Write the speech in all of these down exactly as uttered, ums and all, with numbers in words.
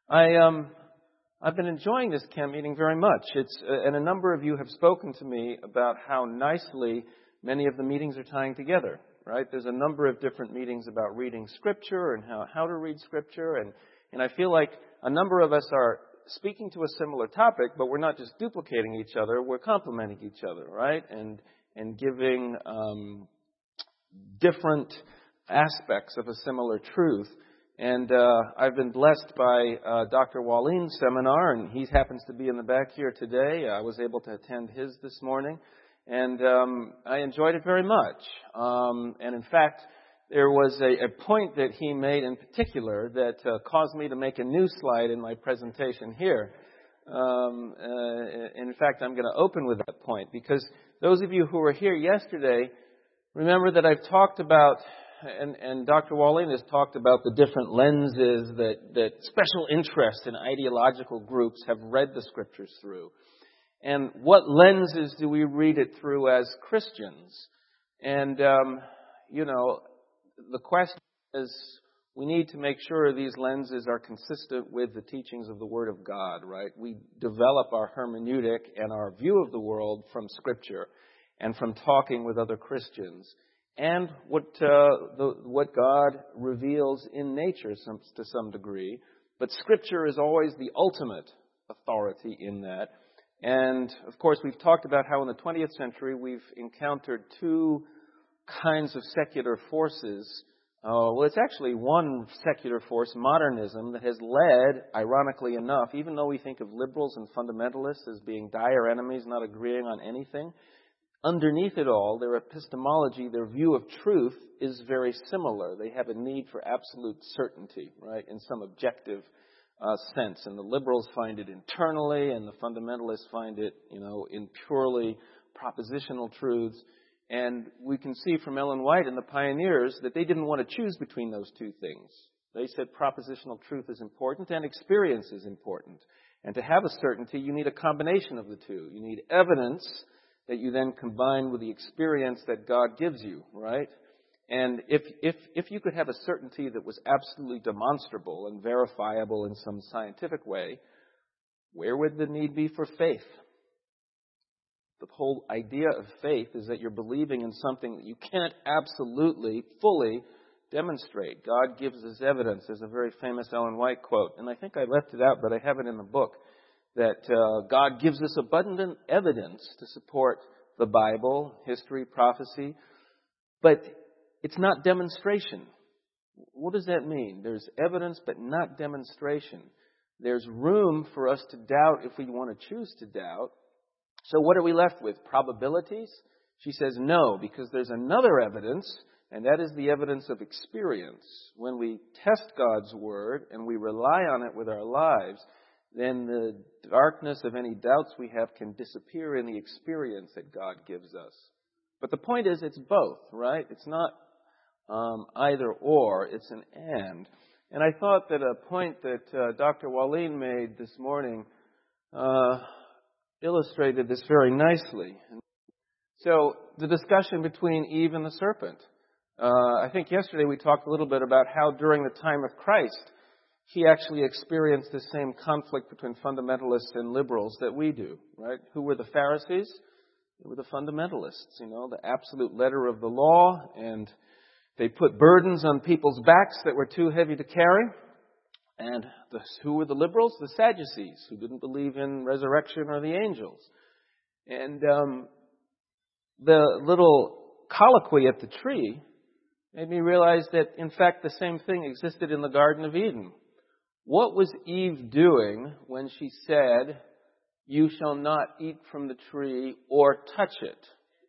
I, um, I've been enjoying this camp meeting very much. It's, uh, and a number of you have spoken to me about how nicely many of the meetings are tying together, right? There's a number of different meetings about reading Scripture and how, how to read Scripture. And, and I feel like a number of us are speaking to a similar topic, but we're not just duplicating each other, we're complementing each other, right? And, and giving, um, different aspects of a similar truth. And uh, I've been blessed by uh, Doctor Waleen's seminar, and he happens to be in the back here today. I was able to attend his this morning, and um, I enjoyed it very much. Um, and in fact, there was a, a point that he made in particular that uh, caused me to make a new slide in my presentation here. Um, uh, in fact, I'm going to open with that point, because those of you who were here yesterday, remember that I've talked about, and, and Doctor Waleen has talked about the different lenses that, that special interest in ideological groups have read the Scriptures through. And what lenses do we read it through as Christians? And, um, you know, the question is, we need to make sure these lenses are consistent with the teachings of the Word of God, right? We develop our hermeneutic and our view of the world from Scripture and from talking with other Christians, and what uh, the, what God reveals in nature some, to some degree. But Scripture is always the ultimate authority in that. And, of course, we've talked about how in the twentieth century we've encountered two kinds of secular forces. Uh, well, it's actually one secular force, modernism, that has led, ironically enough, even though we think of liberals and fundamentalists as being dire enemies, not agreeing on anything, underneath it all, their epistemology, their view of truth is very similar. They have a need for absolute certainty, right, in some objective uh, sense. And the liberals find it internally, and the fundamentalists find it, you know, in purely propositional truths. And we can see from Ellen White and the pioneers that they didn't want to choose between those two things. They said propositional truth is important and experience is important. And to have a certainty, you need a combination of the two. You need evidence that you then combine with the experience that God gives you, right? And if if if you could have a certainty that was absolutely demonstrable and verifiable in some scientific way, where would the need be for faith? The whole idea of faith is that you're believing in something that you can't absolutely, fully demonstrate. God gives us evidence. There's a very famous Ellen White quote, and I think I left it out, but I have it in the book, that uh, God gives us abundant evidence to support the Bible, history, prophecy, but it's not demonstration. What does that mean? There's evidence, but not demonstration. There's room for us to doubt if we want to choose to doubt. So what are we left with? Probabilities? She says no, because there's another evidence, and that is the evidence of experience. When we test God's Word and we rely on it with our lives, then the darkness of any doubts we have can disappear in the experience that God gives us. But the point is, it's both, right? It's not um, either or, it's an and. And I thought that a point that uh, Doctor Waleen made this morning uh, illustrated this very nicely. So, the discussion between Eve and the serpent. Uh, I think yesterday we talked a little bit about how during the time of Christ, he actually experienced the same conflict between fundamentalists and liberals that we do, right? Who were the Pharisees? They were the fundamentalists, you know, the absolute letter of the law, and they put burdens on people's backs that were too heavy to carry. And the, who were the liberals? The Sadducees, who didn't believe in resurrection or the angels. And um, the little colloquy at the tree made me realize that, in fact, the same thing existed in the Garden of Eden. What was Eve doing when she said, "You shall not eat from the tree or touch it"?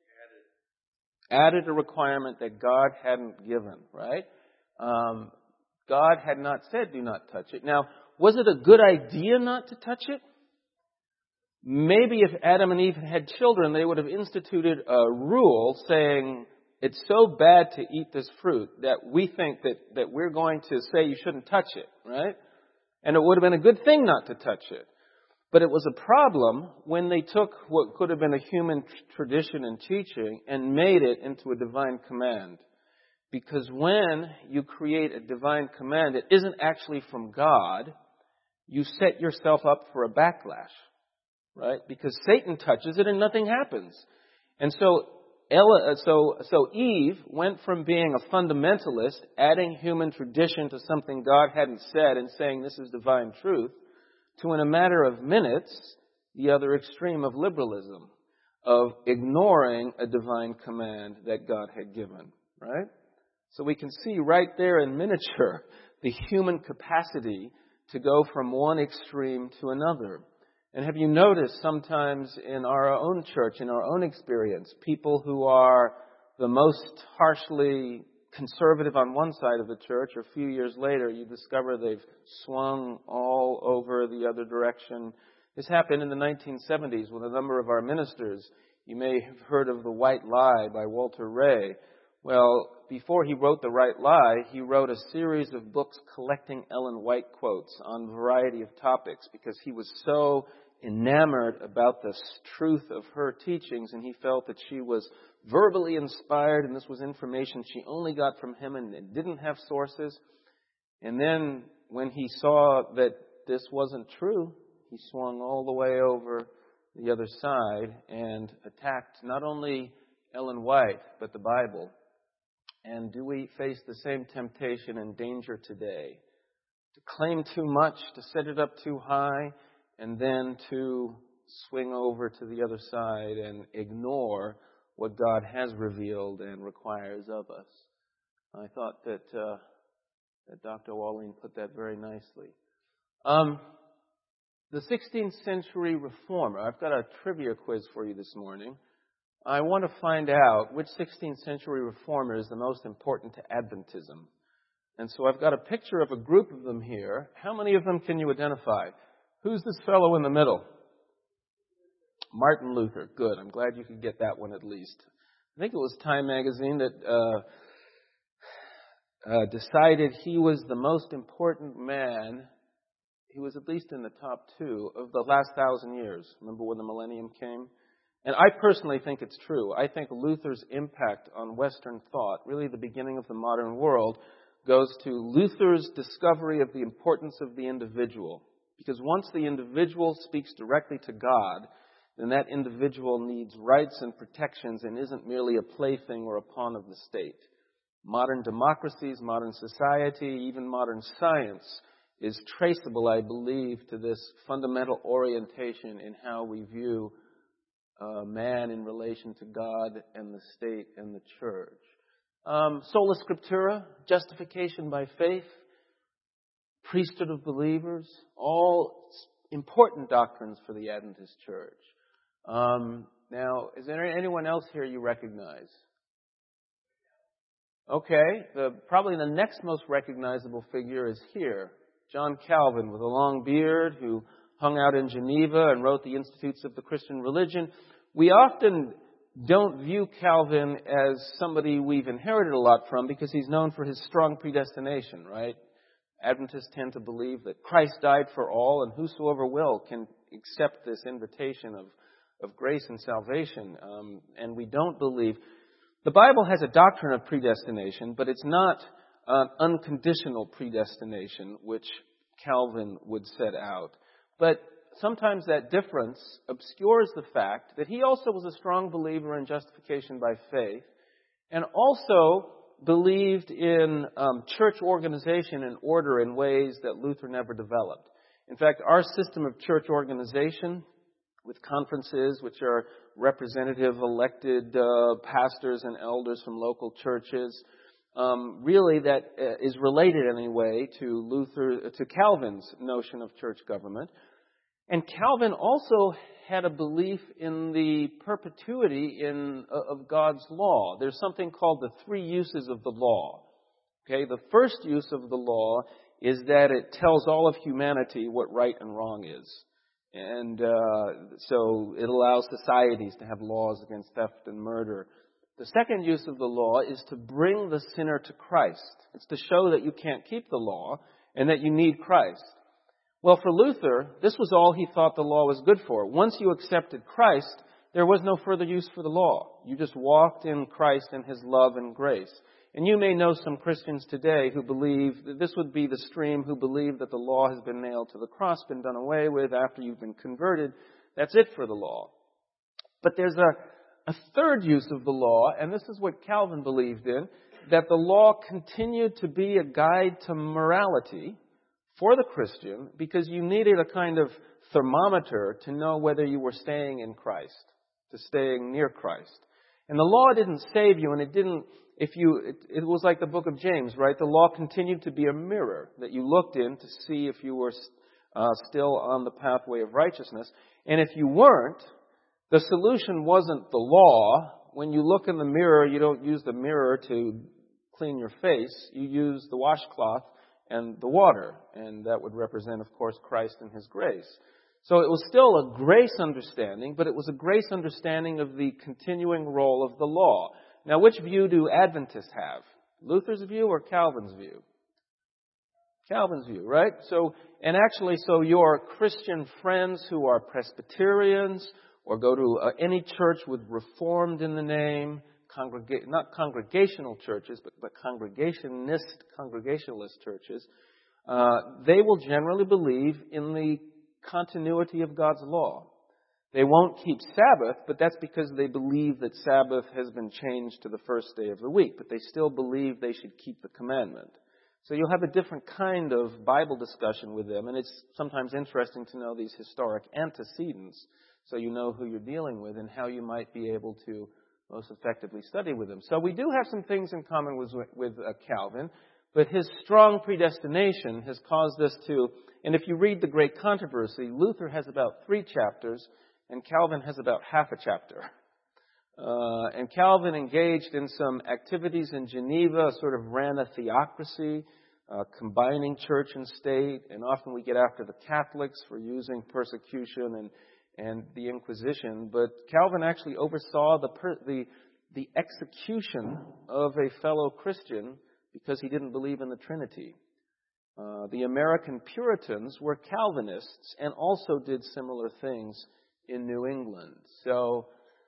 Added a requirement that God hadn't given, right? Um, God had not said, "Do not touch it." Now, was it a good idea not to touch it? Maybe if Adam and Eve had children, they would have instituted a rule saying, it's so bad to eat this fruit that we think that, that we're going to say you shouldn't touch it, right? And it would have been a good thing not to touch it. But it was a problem when they took what could have been a human tradition and teaching and made it into a divine command. Because when you create a divine command, it isn't actually from God. you set yourself up for a backlash, right? Because Satan touches it and nothing happens. And so, Ella, so, so Eve went from being a fundamentalist, adding human tradition to something God hadn't said and saying this is divine truth, to in a matter of minutes, the other extreme of liberalism, of ignoring a divine command that God had given, right? So we can see right there in miniature the human capacity to go from one extreme to another. And have you noticed sometimes in our own church, in our own experience, people who are the most harshly conservative on one side of the church, or a few years later you discover they've swung all over the other direction. This happened in the nineteen seventies with a number of our ministers. You may have heard of The White Lie by Walter Ray. Well, before he wrote The White Lie, he wrote a series of books collecting Ellen White quotes on a variety of topics because he was so enamored about the truth of her teachings, and he felt that she was verbally inspired and this was information she only got from him and didn't have sources. And then when he saw that this wasn't true, he swung all the way over the other side and attacked not only Ellen White, but the Bible. And do we face the same temptation and danger today? To claim too much, to set it up too high, and then to swing over to the other side and ignore what God has revealed and requires of us. I thought that uh, that Doctor Walling put that very nicely. Um, the sixteenth century reformer. I've got a trivia quiz for you this morning. I want to find out which sixteenth century reformer is the most important to Adventism. And so I've got a picture of a group of them here. How many of them can you identify? Who's this fellow in the middle? Martin Luther. Good. I'm glad you could get that one at least. I think it was Time magazine that uh, uh, decided he was the most important man. He was at least in the top two of the last thousand years. Remember when the millennium came? And I personally think it's true. I think Luther's impact on Western thought, really the beginning of the modern world, goes to Luther's discovery of the importance of the individual. Because once the individual speaks directly to God, then that individual needs rights and protections and isn't merely a plaything or a pawn of the state. Modern democracies, modern society, even modern science is traceable, I believe, to this fundamental orientation in how we view uh, man in relation to God and the state and the church. Um, sola scriptura, justification by faith, priesthood of believers, all important doctrines for the Adventist church. Um, now, is there anyone else here you recognize? Okay, the, probably the next most recognizable figure is here. John Calvin, with a long beard, who hung out in Geneva and wrote the Institutes of the Christian Religion. We often don't view Calvin as somebody we've inherited a lot from because he's known for his strong predestination, right? Adventists tend to believe that Christ died for all and whosoever will can accept this invitation of, of grace and salvation. Um, and we don't believe... The Bible has a doctrine of predestination, but it's not an unconditional predestination, which Calvin would set out. But sometimes that difference obscures the fact that he also was a strong believer in justification by faith and also believed in um, church organization and order in ways that Luther never developed. In fact, our system of church organization with conferences which are representative elected uh, pastors and elders from local churches, um, really that uh, is related in a way to Luther, to Calvin's notion of church government. And Calvin also had a belief in the perpetuity in, uh, of God's law. There's something called the three uses of the law. Okay, the first use of the law is that it tells all of humanity what right and wrong is. And uh, so it allows societies to have laws against theft and murder. The second use of the law is to bring the sinner to Christ. It's to show that you can't keep the law and that you need Christ. Well, for Luther, this was all he thought the law was good for. Once you accepted Christ, there was no further use for the law. You just walked in Christ and His love and grace. And you may know some Christians today who believe that this would be the stream, who believe that the law has been nailed to the cross, been done away with after you've been converted. That's it for the law. But there's a, a third use of the law, and this is what Calvin believed in, that the law continued to be a guide to morality for the Christian because you needed a kind of thermometer to know whether you were staying in Christ, to staying near Christ. And the law didn't save you, and it didn't, if you, it, it was like the book of James, right? The law continued to be a mirror that you looked in to see if you were uh, still on the pathway of righteousness. And if you weren't, the solution wasn't the law. When you look in the mirror, you don't use the mirror to clean your face. You use the washcloth and the water. And that would represent, of course, Christ and His grace. So it was still a grace understanding, but it was a grace understanding of the continuing role of the law. Now, which view do Adventists have? Luther's view or Calvin's view? Calvin's view, right? So, and actually, so your Christian friends who are Presbyterians or go to uh, any church with Reformed in the name, congrega- not congregational churches, but, but congregationist, congregationalist churches, uh, they will generally believe in the continuity of God's law. They won't keep Sabbath, but that's because they believe that Sabbath has been changed to the first day of the week, but they still believe they should keep the commandment. So you'll have a different kind of Bible discussion with them, and it's sometimes interesting to know these historic antecedents so you know who you're dealing with and how you might be able to most effectively study with them. So we do have some things in common with, with uh, Calvin, but his strong predestination has caused us to, and if you read the Great Controversy, Luther has about three chapters, and Calvin has about half a chapter. Uh, and Calvin engaged in some activities in Geneva, sort of ran a theocracy, uh, combining church and state, and often we get after the Catholics for using persecution and and the Inquisition, but Calvin actually oversaw the, per, the the execution of a fellow Christian because he didn't believe in the Trinity. Uh, the American Puritans were Calvinists and also did similar things in New England. So,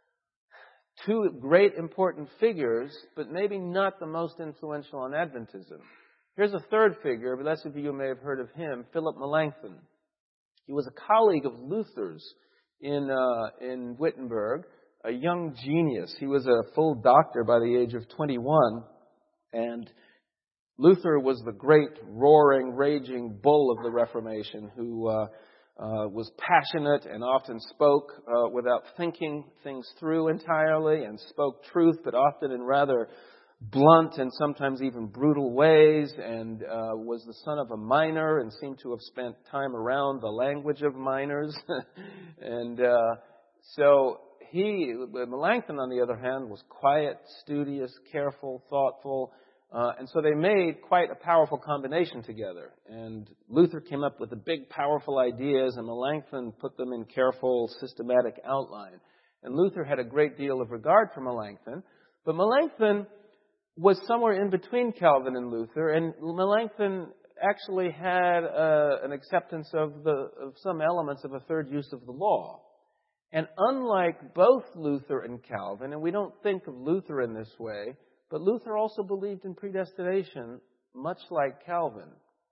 two great important figures, but maybe not the most influential on Adventism. Here's a third figure, but less of you may have heard of him, Philip Melanchthon. He was a colleague of Luther's in uh, in Wittenberg, a young genius. He was a full doctor by the age of twenty-one, and Luther was the great, roaring, raging bull of the Reformation who uh, uh, was passionate and often spoke uh, without thinking things through entirely and spoke truth, but often in rather blunt and sometimes even brutal ways, and uh, was the son of a miner and seemed to have spent time around the language of miners. and uh, so he, Melanchthon, on the other hand, was quiet, studious, careful, thoughtful, uh, and so they made quite a powerful combination together. And Luther came up with the big, powerful ideas, and Melanchthon put them in careful, systematic outline. And Luther had a great deal of regard for Melanchthon, but Melanchthon was somewhere in between Calvin and Luther, and Melanchthon actually had uh, an acceptance of, the, of some elements of a third use of the law. And unlike both Luther and Calvin, and we don't think of Luther in this way, but Luther also believed in predestination, much like Calvin.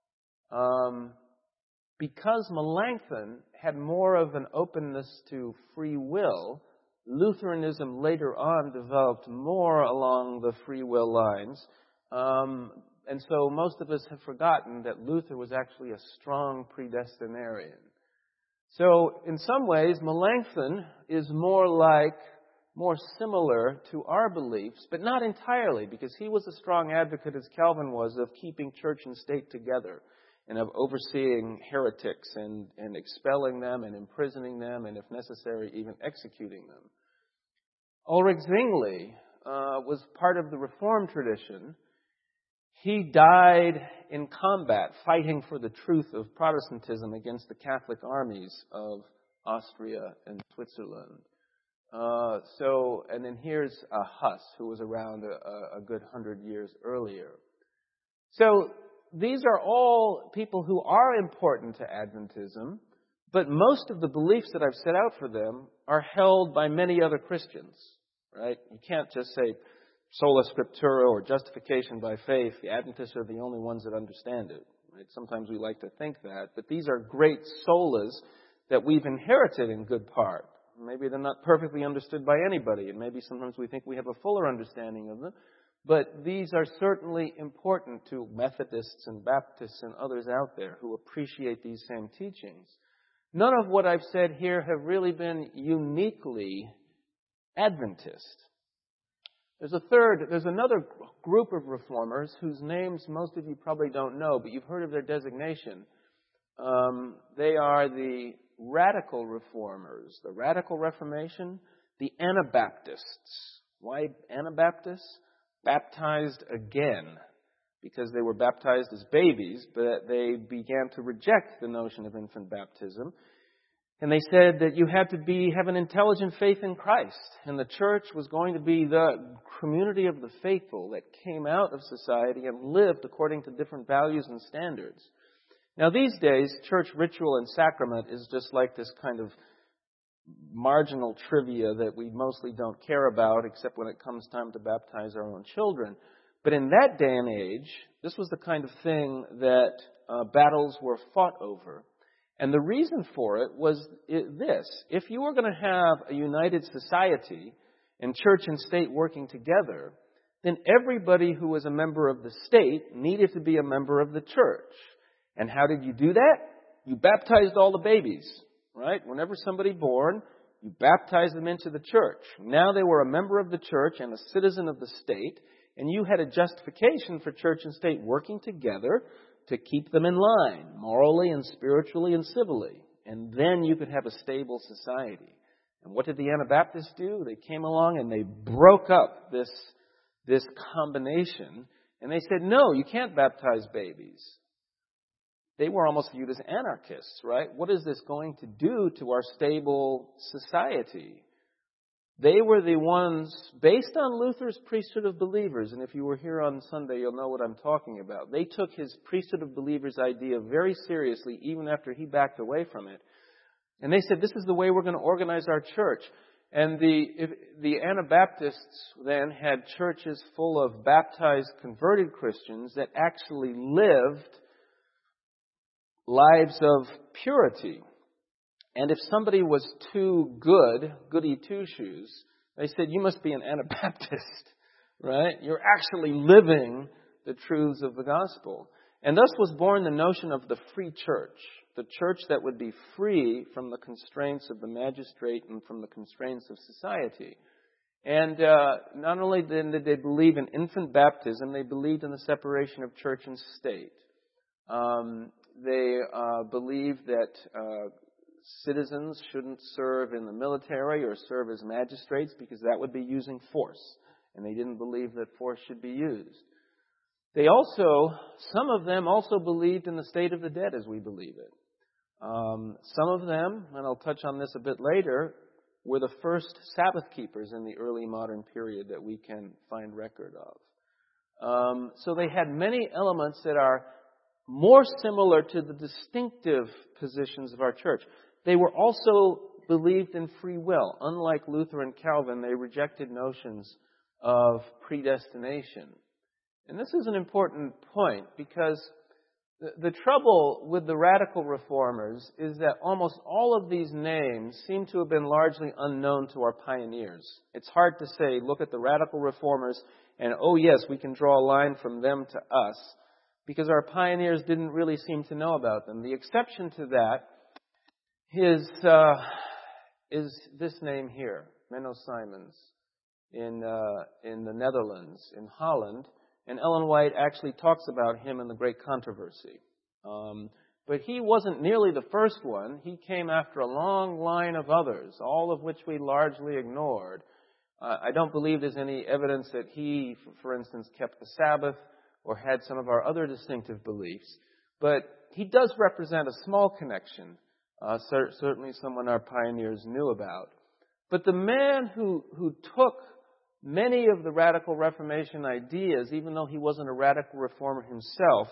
Um, because Melanchthon had more of an openness to free will, Lutheranism later on developed more along the free will lines. Um, and so most of us have forgotten that Luther was actually a strong predestinarian. So in some ways, Melanchthon is more like, more similar to our beliefs, but not entirely, because he was a strong advocate, as Calvin was, of keeping church and state together, and of overseeing heretics and, and expelling them and imprisoning them, and if necessary, even executing them. Ulrich Zwingli uh, was part of the Reformed tradition. He died in combat, fighting for the truth of Protestantism against the Catholic armies of Austria and Switzerland. Uh, so, and then here's uh, Huss, who was around a, a good hundred years earlier. So, these are all people who are important to Adventism, but most of the beliefs that I've set out for them are held by many other Christians, right? You can't just say sola scriptura, or justification by faith, the Adventists are the only ones that understand it. Right? Sometimes we like to think that, but these are great solas that we've inherited in good part. Maybe they're not perfectly understood by anybody, and maybe sometimes we think we have a fuller understanding of them, but these are certainly important to Methodists and Baptists and others out there who appreciate these same teachings. None of what I've said here have really been uniquely Adventist. There's a third, there's another group of reformers whose names most of you probably don't know, but you've heard of their designation. Um, they are the radical reformers, the Radical Reformation, the Anabaptists. Why Anabaptists? Baptized again, because they were baptized as babies, but they began to reject the notion of infant baptism. And they said that you had to be have an intelligent faith in Christ. And the church was going to be the community of the faithful that came out of society and lived according to different values and standards. Now these days, church ritual and sacrament is just like this kind of marginal trivia that we mostly don't care about, except when it comes time to baptize our own children. But in that day and age, this was the kind of thing that uh, battles were fought over. And the reason for it was this. If you were going to have a united society and church and state working together, then everybody who was a member of the state needed to be a member of the church. And how did you do that? You baptized all the babies, right? Whenever somebody born, you baptized them into the church. Now they were a member of the church and a citizen of the state, and you had a justification for church and state working together to keep them in line, morally and spiritually and civilly. And then you could have a stable society. And what did the Anabaptists do? They came along and they broke up this, this combination. And they said, no, you can't baptize babies. They were almost viewed as anarchists, right? What is this going to do to our stable society? They were the ones, based on Luther's priesthood of believers, and if you were here on Sunday, you'll know what I'm talking about. They took his priesthood of believers idea very seriously, even after he backed away from it. And they said, this is the way we're going to organize our church. And the, if, the Anabaptists then had churches full of baptized, converted Christians that actually lived lives of purity. And if somebody was too good, goody two-shoes, they said, you must be an Anabaptist, right? You're actually living the truths of the gospel. And thus was born the notion of the free church, the church that would be free from the constraints of the magistrate and from the constraints of society. And uh, not only then did they believe in infant baptism, they believed in the separation of church and state. Um, they uh, believed that uh, citizens shouldn't serve in the military or serve as magistrates because that would be using force. And they didn't believe that force should be used. They also, some of them also believed in the state of the dead as we believe it. Um, some of them, and I'll touch on this a bit later, were the first Sabbath keepers in the early modern period that we can find record of. Um, so they had many elements that are more similar to the distinctive positions of our church. They were also believed in free will. Unlike Luther and Calvin, they rejected notions of predestination. And this is an important point because the, the trouble with the radical reformers is that almost all of these names seem to have been largely unknown to our pioneers. It's hard to say, look at the radical reformers and, oh yes, we can draw a line from them to us, because our pioneers didn't really seem to know about them. The exception to that is, uh, is this name here, Menno Simons, in, uh, in the Netherlands, in Holland. And Ellen White actually talks about him in The Great Controversy. Um, but he wasn't nearly the first one. He came after a long line of others, all of which we largely ignored. Uh, I don't believe there's any evidence that he, for instance, kept the Sabbath or had some of our other distinctive beliefs. But he does represent a small connection, uh, cer- certainly someone our pioneers knew about. But the man who, who took many of the radical Reformation ideas, even though he wasn't a radical reformer himself,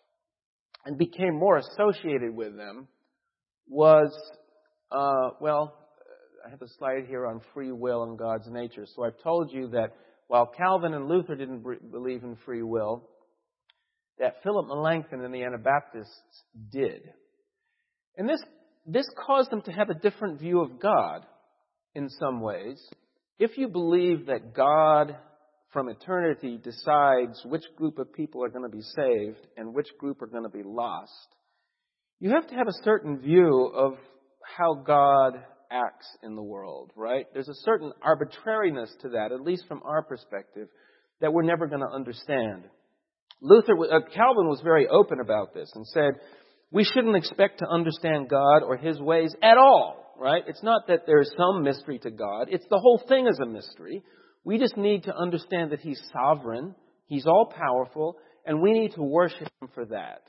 and became more associated with them, was, uh, well, I have a slide here on free will and God's nature. So I've told you that while Calvin and Luther didn't believe in free will, that Philip Melanchthon and the Anabaptists did. And this, this caused them to have a different view of God in some ways. If you believe that God from eternity decides which group of people are going to be saved and which group are going to be lost, you have to have a certain view of how God acts in the world, right? There's a certain arbitrariness to that, at least from our perspective, that we're never going to understand. Luther, uh, Calvin was very open about this and said, we shouldn't expect to understand God or His ways at all, right? It's not that there's some mystery to God. It's the whole thing is a mystery. We just need to understand that He's sovereign, He's all-powerful, and we need to worship Him for that.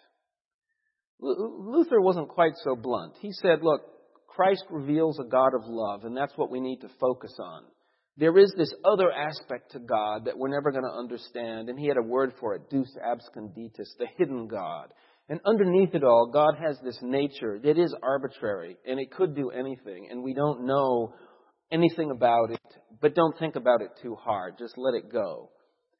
Luther wasn't quite so blunt. He said, look, Christ reveals a God of love, and that's what we need to focus on. There is this other aspect to God that we're never going to understand, and he had a word for it, Deus absconditus, the hidden God. And underneath it all, God has this nature that is arbitrary, and it could do anything, and we don't know anything about it, but don't think about it too hard. Just let it go.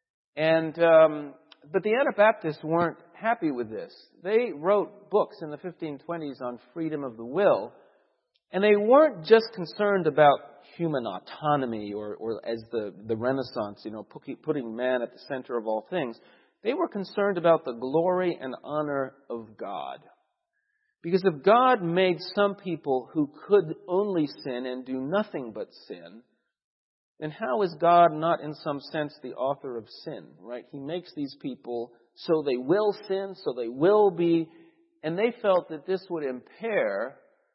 And um, but the Anabaptists weren't happy with this. They wrote books in the fifteen twenties on freedom of the will, and they weren't just concerned about human autonomy or, or as the, the Renaissance, you know, putting man at the center of all things. They were concerned about the glory and honor of God. Because if God made some people who could only sin and do nothing but sin, then how is God not in some sense the author of sin, right? He makes these people so they will sin, so they will be, and they felt that this would impair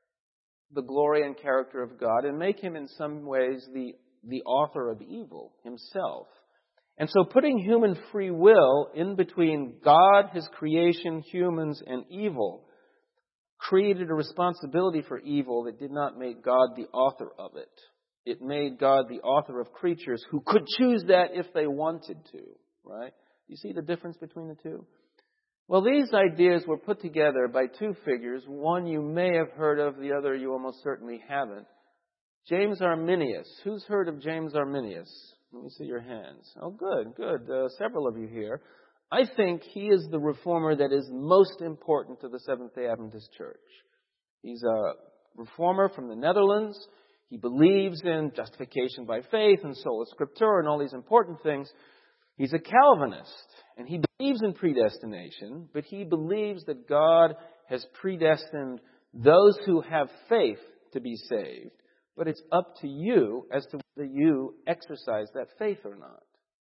the glory and character of God and make him in some ways the, the author of evil himself. And so putting human free will in between God, His creation, humans, and evil created a responsibility for evil that did not make God the author of it. It made God the author of creatures who could choose that if they wanted to, right? You see the difference between the two? Well, these ideas were put together by two figures. One you may have heard of, the other you almost certainly haven't. James Arminius. Who's heard of James Arminius? Let me see your hands. Oh, good, good. Uh, several of you here. I think he is the reformer that is most important to the Seventh-day Adventist Church. He's a reformer from the Netherlands. He believes in justification by faith and sola scriptura and all these important things. He's a Calvinist, and he believes in predestination, but he believes that God has predestined those who have faith to be saved. But it's up to you as to whether you exercise that faith or not.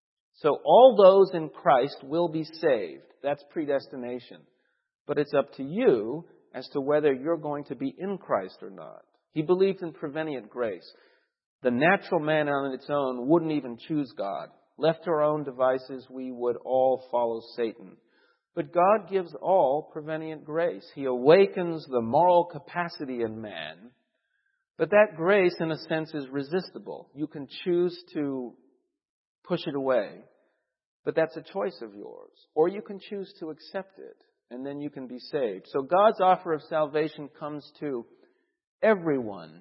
So all those in Christ will be saved. That's predestination. But it's up to you as to whether you're going to be in Christ or not. He believed in prevenient grace. The natural man on its own wouldn't even choose God. Left to our own devices, we would all follow Satan. But God gives all prevenient grace. He awakens the moral capacity in man. But that grace, in a sense, is resistible. You can choose to push it away. But that's a choice of yours. Or you can choose to accept it, and then you can be saved. So God's offer of salvation comes to everyone.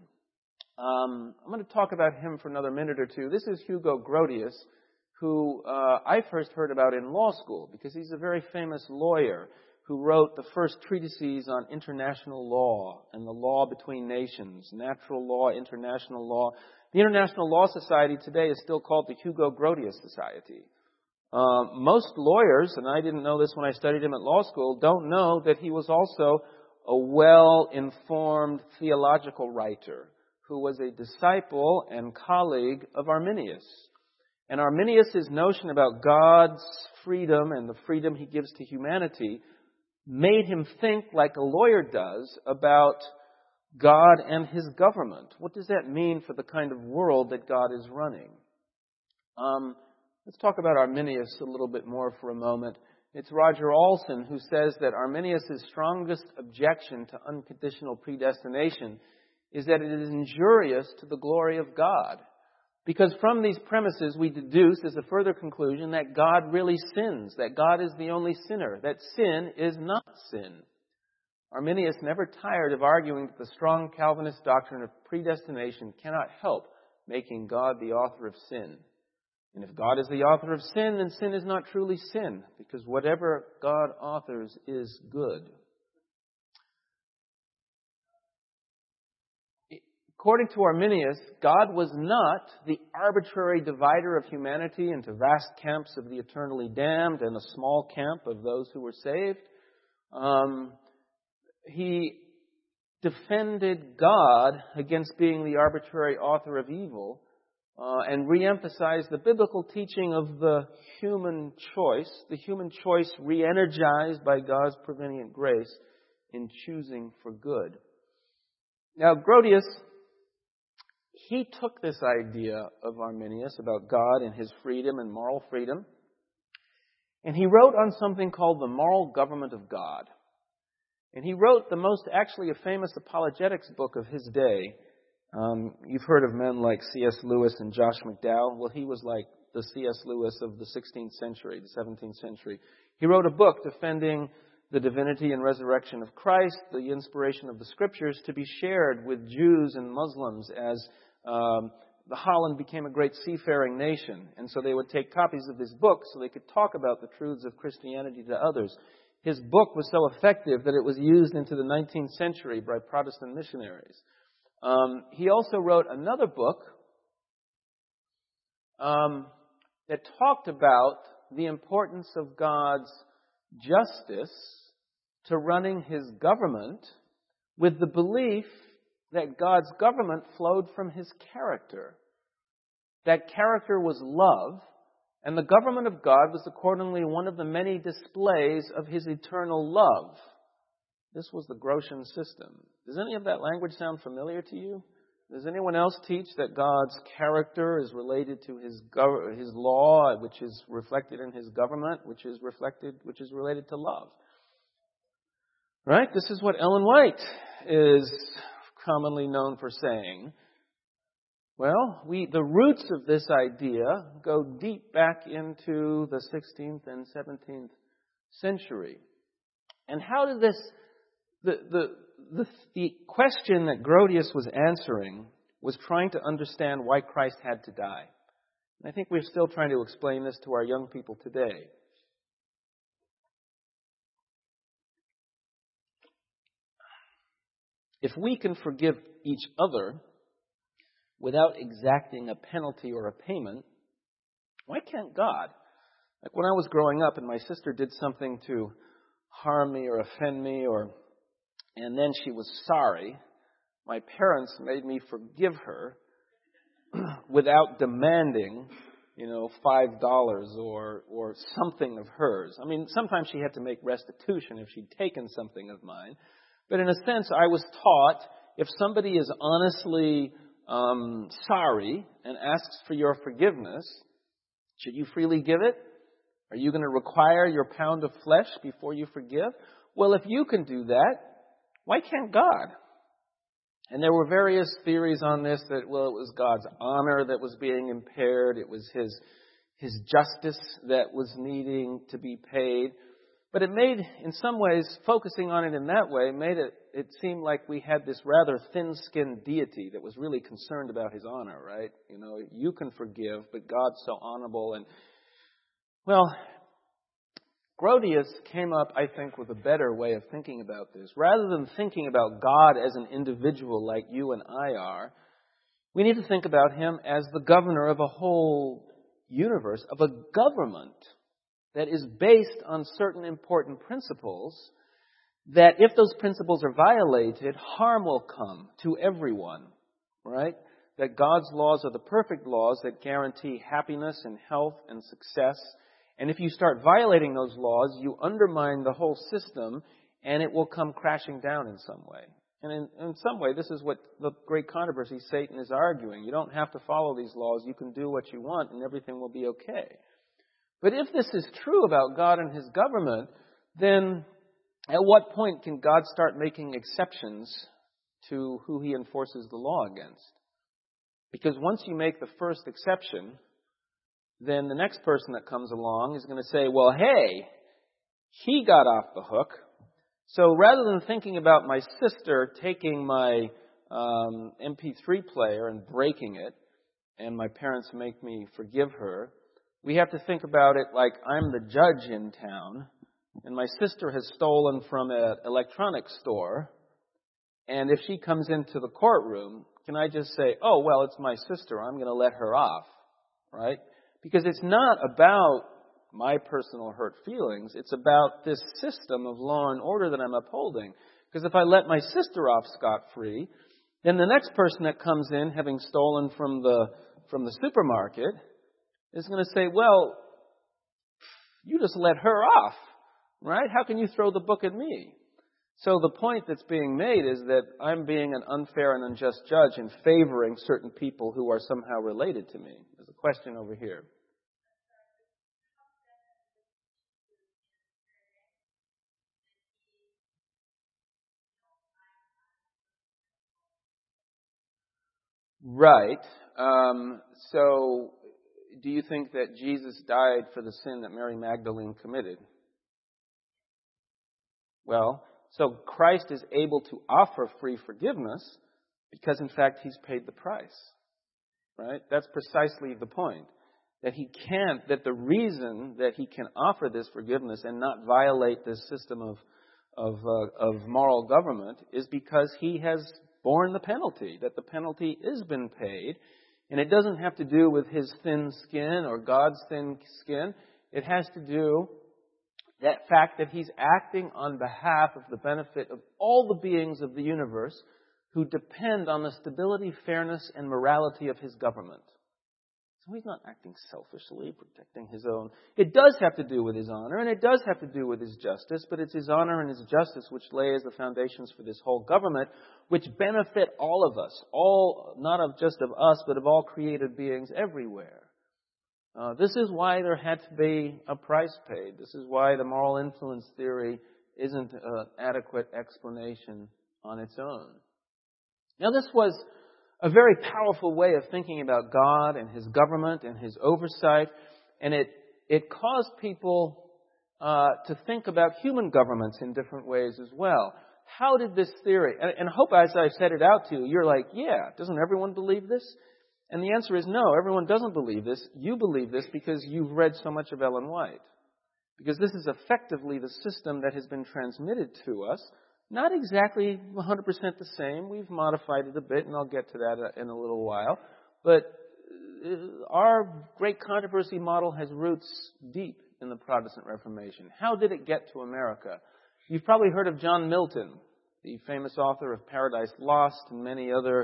Um, I'm going to talk about him for another minute or two. This is Hugo Grotius, who uh, I first heard about in law school, because he's a very famous lawyer who wrote the first treatises on international law and the law between nations, natural law, international law. The International Law Society today is still called the Hugo Grotius Society. Uh, most lawyers, and I didn't know this when I studied him at law school, don't know that he was also a well-informed theological writer who was a disciple and colleague of Arminius. And Arminius' notion about God's freedom and the freedom he gives to humanity made him think like a lawyer does about God and His government. What does that mean for the kind of world that God is running? Um, let's talk about Arminius a little bit more for a moment. It's Roger Olson who says that Arminius' strongest objection to unconditional predestination is that it is injurious to the glory of God. Because from these premises we deduce as a further conclusion that God really sins, that God is the only sinner, that sin is not sin. Arminius never tired of arguing that the strong Calvinist doctrine of predestination cannot help making God the author of sin. And if God is the author of sin, then sin is not truly sin, because whatever God authors is good. According to Arminius, God was not the arbitrary divider of humanity into vast camps of the eternally damned and a small camp of those who were saved. Um, he defended God against being the arbitrary author of evil uh, and re-emphasized the biblical teaching of the human choice, the human choice re-energized by God's prevenient grace in choosing for good. Now, Grotius, he took this idea of Arminius about God and his freedom and moral freedom, and he wrote on something called the Moral Government of God. And he wrote the most, actually, a famous apologetics book of his day. Um, you've heard of men like C S Lewis and Josh McDowell. Well, he was like the C S Lewis of the sixteenth century, the seventeenth century. He wrote a book defending the divinity and resurrection of Christ, the inspiration of the Scriptures, to be shared with Jews and Muslims as um, the Holland became a great seafaring nation. And so they would take copies of his book so they could talk about the truths of Christianity to others. His book was so effective that it was used into the nineteenth century by Protestant missionaries. Um, he also wrote another book um, that talked about the importance of God's justice to running his government with the belief that God's government flowed from his character. That character was love, and the government of God was accordingly one of the many displays of his eternal love. This was the Grotian system. Does any of that language sound familiar to you? Does anyone else teach that God's character is related to his gov- his law, which is reflected in his government, which is reflected, which is related to love? Right? This is what Ellen White is commonly known for saying. Well, we the roots of this idea go deep back into the sixteenth and seventeenth century. And how did this the the the, the question that Grotius was answering was trying to understand why Christ had to die. And I think we're still trying to explain this to our young people today. If we can forgive each other without exacting a penalty or a payment, why can't God? Like when I was growing up and my sister did something to harm me or offend me, or and then she was sorry, my parents made me forgive her without demanding, you know, five dollars or or something of hers. I mean, sometimes she had to make restitution if she'd taken something of mine. But in a sense, I was taught if somebody is honestly um, sorry and asks for your forgiveness, should you freely give it? Are you going to require your pound of flesh before you forgive? Well, if you can do that, why can't God? And there were various theories on this that, well, it was God's honor that was being impaired. It was his, his justice that was needing to be paid. But it made, in some ways, focusing on it in that way, made it, it seem like we had this rather thin-skinned deity that was really concerned about his honor, right? You know, you can forgive, but God's so honorable. And, well, Grotius came up, I think, with a better way of thinking about this. Rather than thinking about God as an individual like you and I are, we need to think about him as the governor of a whole universe, of a government that is based on certain important principles, that if those principles are violated, harm will come to everyone, right? That God's laws are the perfect laws that guarantee happiness and health and success. And if you start violating those laws, you undermine the whole system, and it will come crashing down in some way. And in, in some way, this is what the great controversy Satan is arguing. You don't have to follow these laws. You can do what you want, and everything will be okay. But if this is true about God and his government, then at what point can God start making exceptions to who he enforces the law against? Because once you make the first exception, then the next person that comes along is going to say, well, hey, he got off the hook. So rather than thinking about my sister taking my um, M P three player and breaking it, and my parents make me forgive her, we have to think about it like I'm the judge in town, and my sister has stolen from an electronics store, and if she comes into the courtroom, can I just say, oh, well, it's my sister, I'm going to let her off, right? Because it's not about my personal hurt feelings. It's about this system of law and order that I'm upholding. Because if I let my sister off scot-free, then the next person that comes in, having stolen from the from the supermarket, is going to say, well, you just let her off, right? How can you throw the book at me? So the point that's being made is that I'm being an unfair and unjust judge in favoring certain people who are somehow related to me. There's a question over here. Right. Um, so, do you think that Jesus died for the sin that Mary Magdalene committed? Well, so Christ is able to offer free forgiveness because, in fact, He's paid the price. Right? That's precisely the point. That He can't, that the reason that He can offer this forgiveness and not violate this system of, of, uh, of moral government is because He has borne the penalty, that the penalty has been paid. And it doesn't have to do with His thin skin or God's thin skin. It has to do that fact that He's acting on behalf of the benefit of all the beings of the universe who depend on the stability, fairness, and morality of His government. So He's not acting selfishly, protecting His own. It does have to do with His honor, and it does have to do with His justice, but it's His honor and His justice which lays the foundations for this whole government, which benefit all of us, all, not of just of us, but of all created beings everywhere. Uh, this is why there had to be a price paid. This is why the moral influence theory isn't an adequate explanation on its own. Now, this was a very powerful way of thinking about God and His government and His oversight, and it it caused people uh, to think about human governments in different ways as well. How did this theory, and, and I hope as I set it out to you, you're like, yeah, doesn't everyone believe this? And the answer is no, everyone doesn't believe this. You believe this because you've read so much of Ellen White. Because this is effectively the system that has been transmitted to us. Not exactly one hundred percent the same. We've modified it a bit, and I'll get to that in a little while. But our great controversy model has roots deep in the Protestant Reformation. How did it get to America? You've probably heard of John Milton, the famous author of Paradise Lost and many other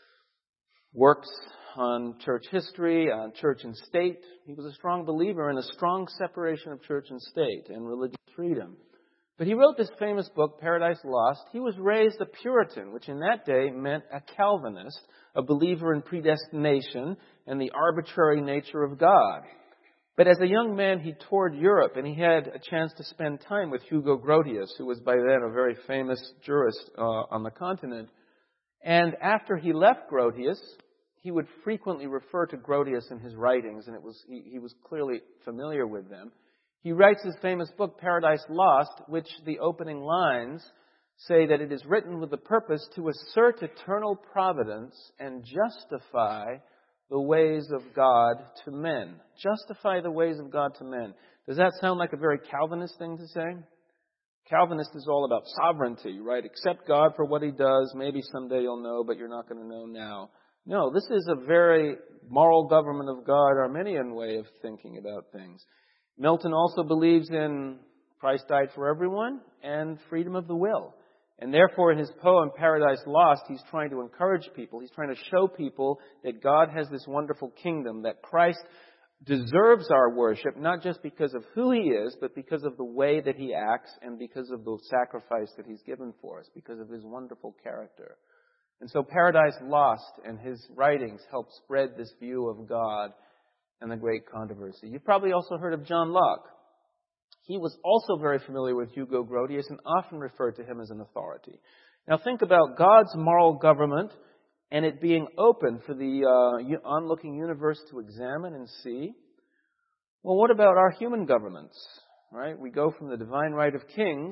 works on church history, on church and state. He was a strong believer in a strong separation of church and state and religious freedom. But he wrote this famous book, Paradise Lost. He was raised a Puritan, which in that day meant a Calvinist, a believer in predestination and the arbitrary nature of God. But as a young man, he toured Europe, and he had a chance to spend time with Hugo Grotius, who was by then a very famous jurist uh, on the continent. And after he left Grotius, he would frequently refer to Grotius in his writings, and it was he, he was clearly familiar with them. He writes his famous book, Paradise Lost, which the opening lines say that it is written with the purpose to assert eternal providence and justify the ways of God to men. Justify the ways of God to men. Does that sound like a very Calvinist thing to say? Calvinist is all about sovereignty, right? Accept God for what He does. Maybe someday you'll know, but you're not going to know now. No, this is a very moral government of God, Arminian way of thinking about things. Milton also believes in Christ died for everyone and freedom of the will. And therefore, in his poem, Paradise Lost, he's trying to encourage people. He's trying to show people that God has this wonderful kingdom, that Christ deserves our worship, not just because of who He is, but because of the way that He acts and because of the sacrifice that He's given for us, because of His wonderful character. And so Paradise Lost and his writings help spread this view of God and the great controversy. You've probably also heard of John Locke. He was also very familiar with Hugo Grotius and often referred to him as an authority. Now think about God's moral government and it being open for the uh, onlooking universe to examine and see. Well, what about our human governments? Right? We go from the divine right of kings,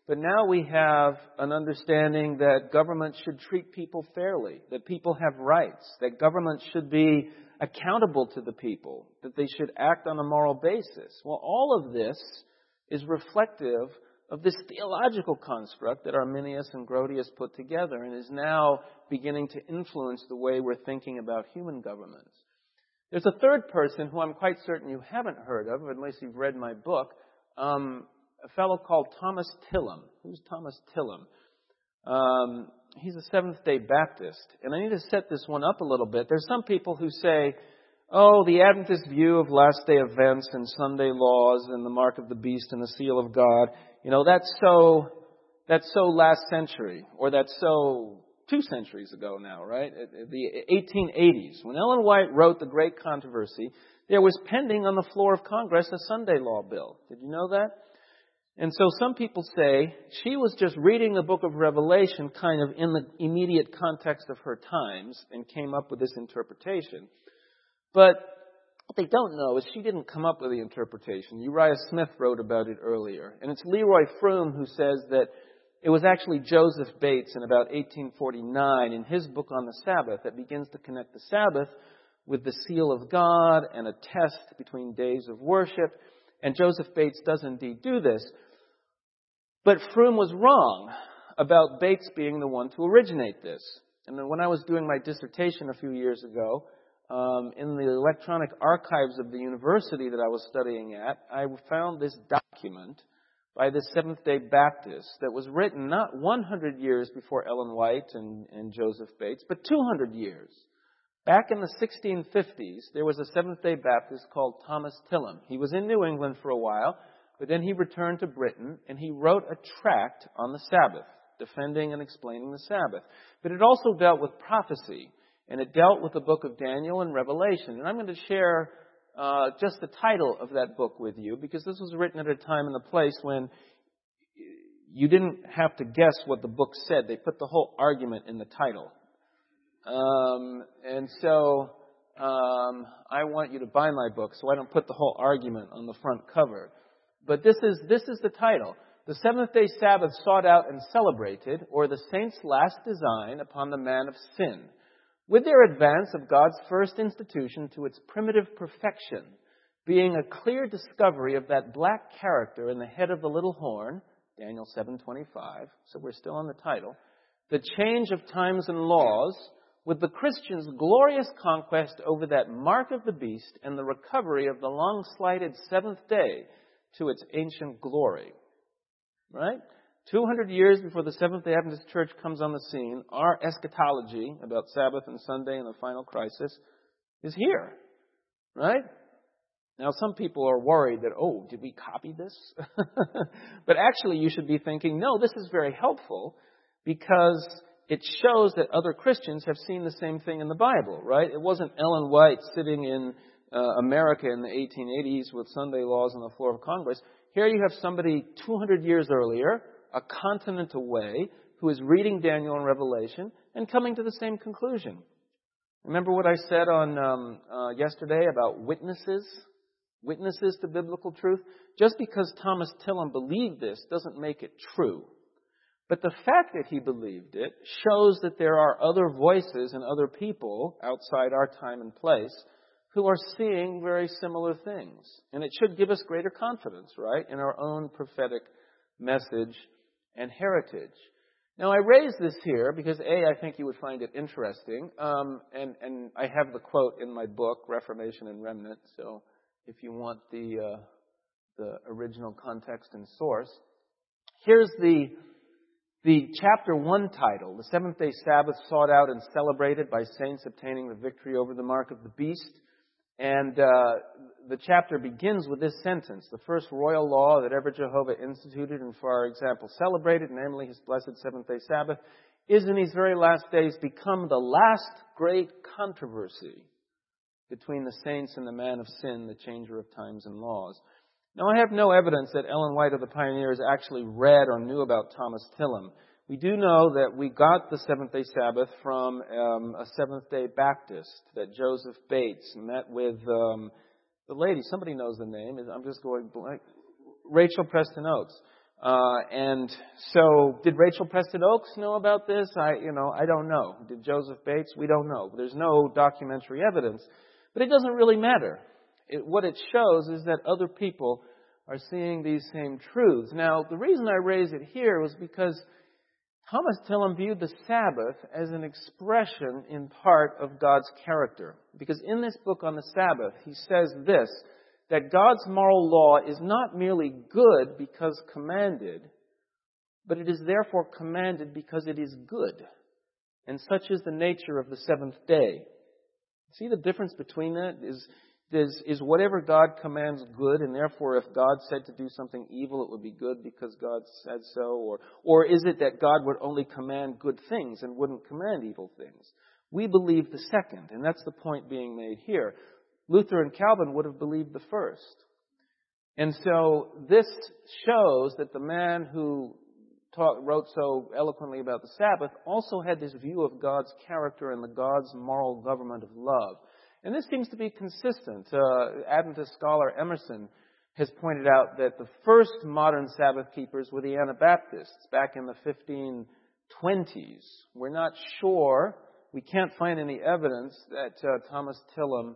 But now we have an understanding that government should treat people fairly, that people have rights, that government should be accountable to the people, that they should act on a moral basis. Well, all of this is reflective of this theological construct that Arminius and Grotius put together and is now beginning to influence the way we're thinking about human governments. There's a third person who I'm quite certain you haven't heard of, unless you've read my book, um, a fellow called Thomas Tillam. Who's Thomas Tillam? Um, he's a Seventh-day Baptist. And I need to set this one up a little bit. There's some people who say, oh, the Adventist view of last-day events and Sunday laws and the mark of the beast and the seal of God, you know, that's so, that's so last century, or that's so two centuries ago now, right? The eighteen eighties. When Ellen White wrote The Great Controversy, there was pending on the floor of Congress a Sunday law bill. Did you know that? And so some people say she was just reading the book of Revelation kind of in the immediate context of her times and came up with this interpretation. But what they don't know is she didn't come up with the interpretation. Uriah Smith wrote about it earlier. And it's Leroy Froom who says that it was actually Joseph Bates in about eighteen forty-nine in his book on the Sabbath that begins to connect the Sabbath with the seal of God and a test between days of worship. And Joseph Bates does indeed do this. But Froom was wrong about Bates being the one to originate this. And then when I was doing my dissertation a few years ago, um, in the electronic archives of the university that I was studying at, I found this document by this Seventh-day Baptist that was written not one hundred years before Ellen White and, and Joseph Bates, but two hundred years. Back in the sixteen fifties, there was a Seventh-day Baptist called Thomas Tillam. He was in New England for a while, but then he returned to Britain and he wrote a tract on the Sabbath, defending and explaining the Sabbath. But it also dealt with prophecy, and it dealt with the book of Daniel and Revelation. And I'm going to share uh, just the title of that book with you, because this was written at a time and a place when you didn't have to guess what the book said. They put the whole argument in the title. Um, and so um, I want you to buy my book, so I don't put the whole argument on the front cover. But this is this is the title. The Seventh-day Sabbath sought out and celebrated, or the saints' last design upon the man of sin, with their advance of God's first institution to its primitive perfection, being a clear discovery of that black character in the head of the little horn, Daniel seven twenty-five, so we're still on the title, the change of times and laws, with the Christian's glorious conquest over that mark of the beast and the recovery of the long-slighted seventh day to its ancient glory. Right? two hundred years before the Seventh-day Adventist Church comes on the scene, our eschatology about Sabbath and Sunday and the final crisis is here. Right? Now, some people are worried that, oh, did we copy this? But actually, you should be thinking, no, this is very helpful because it shows that other Christians have seen the same thing in the Bible, right? It wasn't Ellen White sitting in uh, America in the eighteen eighties with Sunday laws on the floor of Congress. Here you have somebody two hundred years earlier, a continent away, who is reading Daniel and Revelation and coming to the same conclusion. Remember what I said on um, uh, yesterday about witnesses? Witnesses to biblical truth? Just because Thomas Tillam believed this doesn't make it true. But the fact that he believed it shows that there are other voices and other people outside our time and place who are seeing very similar things. And it should give us greater confidence, right, in our own prophetic message and heritage. Now, I raise this here because, A, I think you would find it interesting, um, and, and I have the quote in my book, Reformation and Remnant, so if you want the, uh, the original context and source. Here's the, the chapter one title, The Seventh-day Sabbath Sought Out and Celebrated by Saints Obtaining the Victory Over the Mark of the Beast. And uh, the chapter begins with this sentence: the first royal law that ever Jehovah instituted and for our example celebrated, namely his blessed seventh-day Sabbath, is in these very last days become the last great controversy between the saints and the man of sin, the changer of times and laws. Now, I have no evidence that Ellen White of the Pioneers actually read or knew about Thomas Tillam. We do know that we got the seventh-day Sabbath from um, a Seventh-day Baptist, that Joseph Bates met with um, the lady. Somebody knows the name. I'm just going blank. Rachel Preston Oakes. Uh, and so, did Rachel Preston Oakes know about this? I, you know, I don't know. Did Joseph Bates? We don't know. There's no documentary evidence. But it doesn't really matter. It, what it shows is that other people are seeing these same truths. Now, the reason I raise it here was because Thomas Tillam viewed the Sabbath as an expression in part of God's character. Because in this book on the Sabbath, he says this, that God's moral law is not merely good because commanded, but it is therefore commanded because it is good. And such is the nature of the seventh day. See the difference between that? Is, is, is whatever God commands good, and therefore if God said to do something evil, it would be good because God said so? Or, or is it that God would only command good things and wouldn't command evil things? We believe the second, and that's the point being made here. Luther and Calvin would have believed the first. And so this shows that the man who taught, wrote so eloquently about the Sabbath also had this view of God's character and the God's moral government of love. And this seems to be consistent. Uh, Adventist scholar Emerson has pointed out that the first modern Sabbath keepers were the Anabaptists back in the fifteen twenties. We're not sure, we can't find any evidence that uh, Thomas Tillam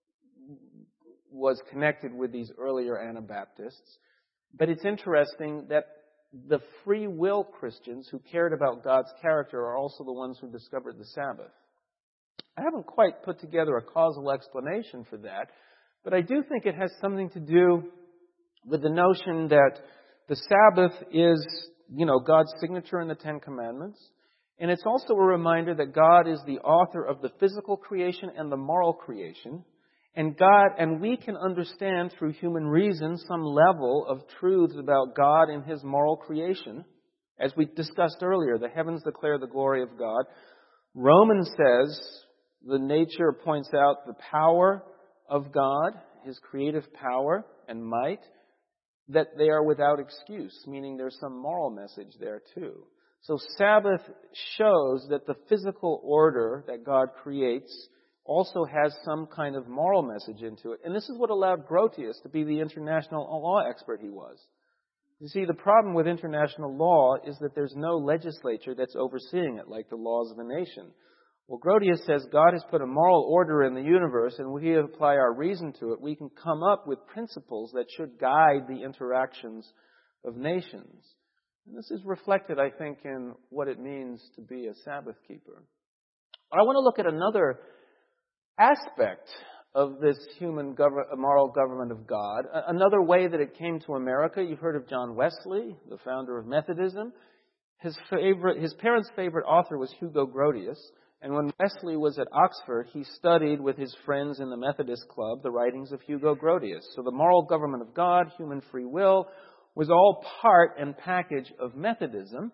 was connected with these earlier Anabaptists. But it's interesting that the free will Christians who cared about God's character are also the ones who discovered the Sabbath. I haven't quite put together a causal explanation for that, but I do think it has something to do with the notion that the Sabbath is, you know, God's signature in the Ten Commandments. And it's also a reminder that God is the author of the physical creation and the moral creation. And God, and we can understand through human reason some level of truths about God and His moral creation. As we discussed earlier, the heavens declare the glory of God. Romans says the nature points out the power of God, His creative power and might, that they are without excuse, meaning there's some moral message there too. So Sabbath shows that the physical order that God creates also has some kind of moral message into it. And this is what allowed Grotius to be the international law expert he was. You see, the problem with international law is that there's no legislature that's overseeing it, like the laws of a nation. Well, Grotius says God has put a moral order in the universe, and we apply our reason to it. We can come up with principles that should guide the interactions of nations. And this is reflected, I think, in what it means to be a Sabbath keeper. I want to look at another aspect of this human gov- moral government of God. Another way that it came to America, you've heard of John Wesley, the founder of Methodism. His favorite, his parents' favorite author was Hugo Grotius. And when Wesley was at Oxford, he studied with his friends in the Methodist Club the writings of Hugo Grotius. So the moral government of God, human free will, was all part and package of Methodism.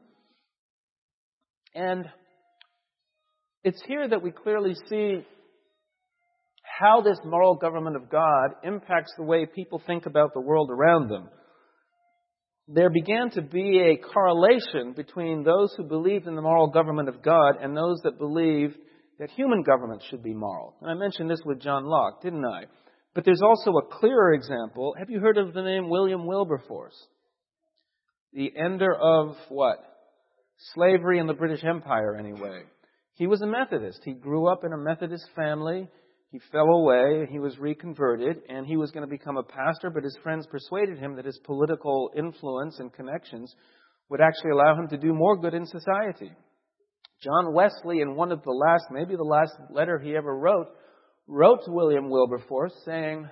And it's here that we clearly see how this moral government of God impacts the way people think about the world around them. There began to be a correlation between those who believed in the moral government of God and those that believed that human government should be moral. And I mentioned this with John Locke, didn't I? But there's also a clearer example. Have you heard of the name William Wilberforce? The ender of what? Slavery in the British Empire, anyway. He was a Methodist. He grew up in a Methodist family. He fell away, he was reconverted, and he was going to become a pastor, but his friends persuaded him that his political influence and connections would actually allow him to do more good in society. John Wesley, in one of the last, maybe the last letter he ever wrote, wrote to William Wilberforce saying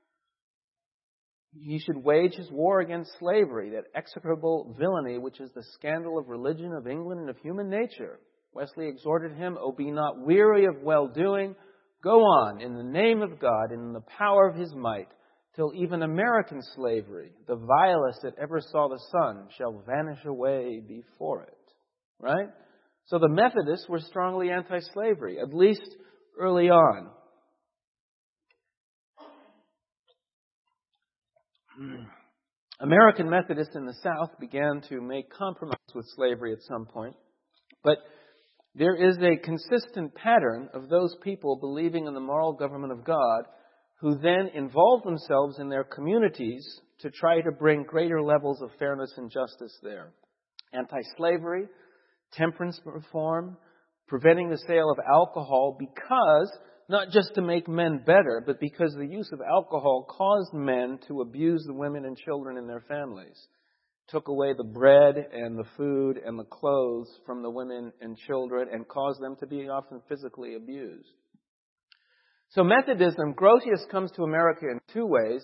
he should wage his war against slavery, that execrable villainy which is the scandal of religion, of England, and of human nature. Wesley exhorted him, "O be not weary of well-doing. Go on in the name of God and in the power of His might, till even American slavery, the vilest that ever saw the sun, shall vanish away before it." Right? So the Methodists were strongly anti-slavery, at least early on. American Methodists in the South began to make compromise with slavery at some point. But there is a consistent pattern of those people believing in the moral government of God who then involve themselves in their communities to try to bring greater levels of fairness and justice there. Anti-slavery, temperance reform, preventing the sale of alcohol because, not just to make men better, but because the use of alcohol caused men to abuse the women and children in their families. Took away the bread and the food and the clothes from the women and children and caused them to be often physically abused. So Methodism, Grotius comes to America in two ways.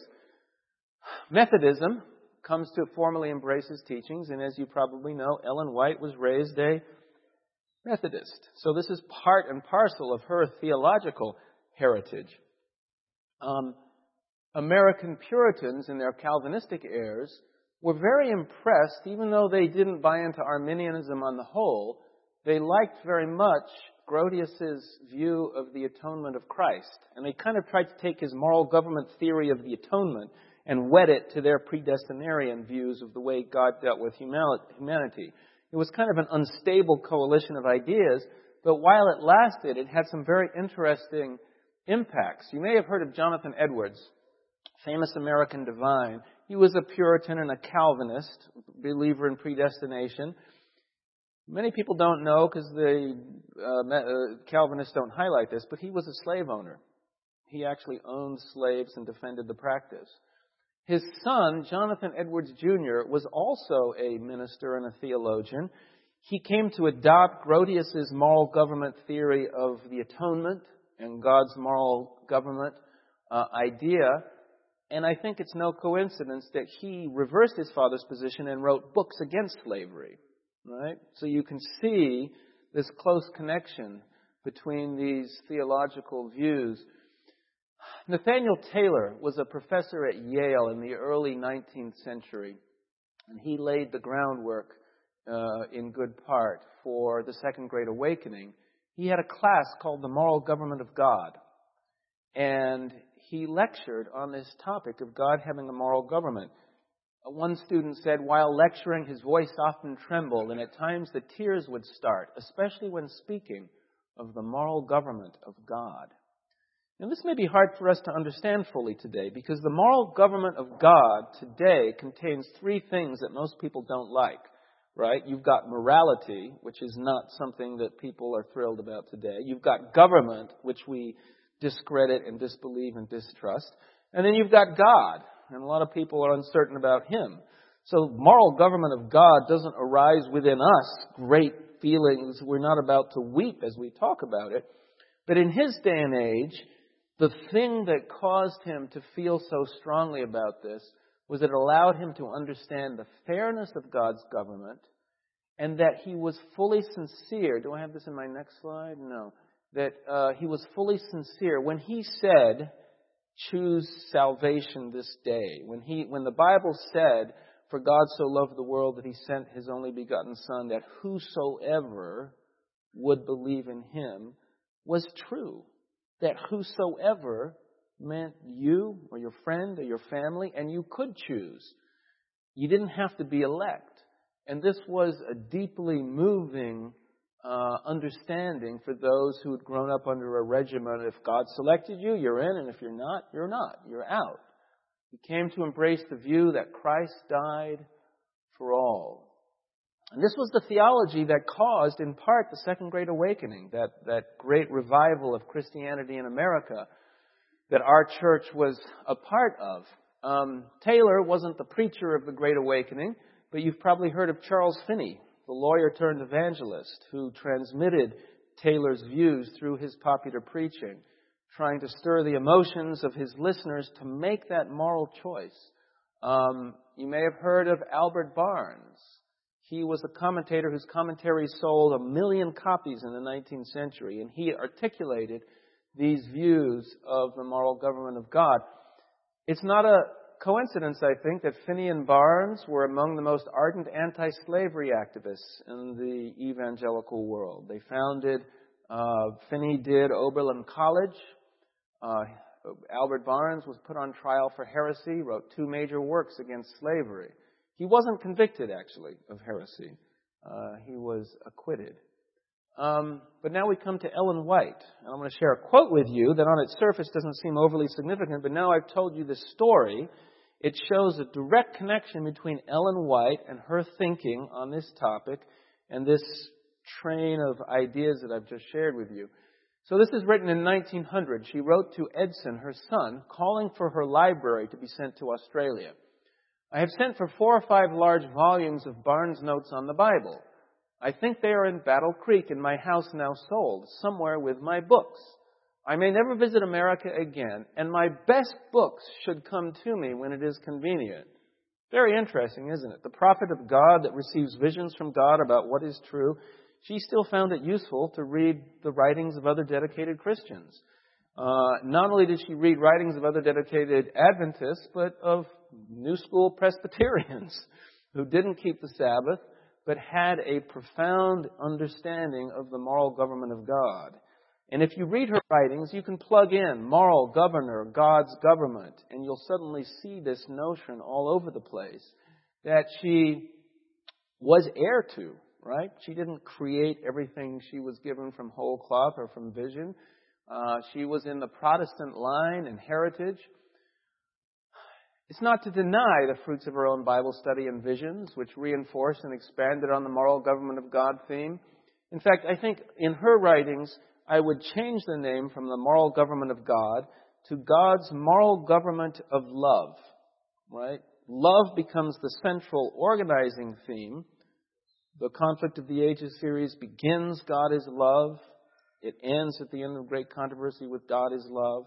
Methodism comes to formally embrace his teachings, and as you probably know, Ellen White was raised a Methodist. So this is part and parcel of her theological heritage. Um, American Puritans and their Calvinistic heirs were very impressed, even though they didn't buy into Arminianism on the whole. They liked very much Grotius's view of the atonement of Christ. And they kind of tried to take his moral government theory of the atonement and wed it to their predestinarian views of the way God dealt with humanity. It was kind of an unstable coalition of ideas, but while it lasted, it had some very interesting impacts. You may have heard of Jonathan Edwards, famous American divine. He was a Puritan and a Calvinist, believer in predestination. Many people don't know because the uh, uh, Calvinists don't highlight this, but he was a slave owner. He actually owned slaves and defended the practice. His son, Jonathan Edwards Junior, was also a minister and a theologian. He came to adopt Grotius's moral government theory of the atonement and God's moral government uh, idea. And I think it's no coincidence that he reversed his father's position and wrote books against slavery. Right? So you can see this close connection between these theological views. Nathaniel Taylor was a professor at Yale in the early nineteenth century, and he laid the groundwork uh, in good part for the Second Great Awakening. He had a class called The Moral Government of God, and he lectured on this topic of God having a moral government. One student said, while lecturing, his voice often trembled, and at times the tears would start, especially when speaking of the moral government of God. Now, this may be hard for us to understand fully today, because the moral government of God today contains three things that most people don't like, right? You've got morality, which is not something that people are thrilled about today. You've got government, which we discredit and disbelieve and distrust. And then you've got God. And a lot of people are uncertain about Him. So moral government of God doesn't arise within us great feelings. We're not about to weep as we talk about it. But in his day and age, the thing that caused him to feel so strongly about this was it allowed him to understand the fairness of God's government and that he was fully sincere. Do I have this in my next slide? No. That uh, he was fully sincere when he said, choose salvation this day. When he, when the Bible said, for God so loved the world that He sent His only begotten Son, that whosoever would believe in Him, was true. That whosoever meant you or your friend or your family, and you could choose. You didn't have to be elect. And this was a deeply moving Uh, understanding for those who had grown up under a regimen. If God selected you, you're in, and if you're not, you're not. You're out. He came to embrace the view that Christ died for all. And this was the theology that caused, in part, the Second Great Awakening, that, that great revival of Christianity in America that our church was a part of. Um, Taylor wasn't the preacher of the Great Awakening, but you've probably heard of Charles Finney, the lawyer turned evangelist who transmitted Taylor's views through his popular preaching, trying to stir the emotions of his listeners to make that moral choice. Um, you may have heard of Albert Barnes. He was a commentator whose commentaries sold a million copies in the nineteenth century, and he articulated these views of the moral government of God. It's not a coincidence, I think, that Finney and Barnes were among the most ardent anti-slavery activists in the evangelical world. They founded, uh, Finney did Oberlin College. Uh, Albert Barnes was put on trial for heresy, wrote two major works against slavery. He wasn't convicted, actually, of heresy. Uh, he was acquitted. Um, but now we come to Ellen White. And I'm going to share a quote with you that on its surface doesn't seem overly significant, but now I've told you this story, It shows a direct connection between Ellen White and her thinking on this topic and this train of ideas that I've just shared with you. So this is written in nineteen hundred. She wrote to Edson, her son, calling for her library to be sent to Australia. I have sent for four or five large volumes of Barnes Notes on the Bible. I think they are in Battle Creek in my house now sold, somewhere with my books. I may never visit America again, and my best books should come to me when it is convenient. Very interesting, isn't it? The prophet of God that receives visions from God about what is true, she still found it useful to read the writings of other dedicated Christians. Uh, not only did she read writings of other dedicated Adventists, but of New School Presbyterians who didn't keep the Sabbath, but had a profound understanding of the moral government of God. And if you read her writings, you can plug in moral governor, God's government, and you'll suddenly see this notion all over the place that she was heir to, right? She didn't create everything she was given from whole cloth or from vision. Uh, she was in the Protestant line and heritage. It's not to deny the fruits of her own Bible study and visions, which reinforced and expanded on the moral government of God theme. In fact, I think in her writings, I would change the name from the moral government of God to God's moral government of love, right? Love becomes the central organizing theme. The Conflict of the Ages series begins, God is love. It ends at the end of Great Controversy with God is love.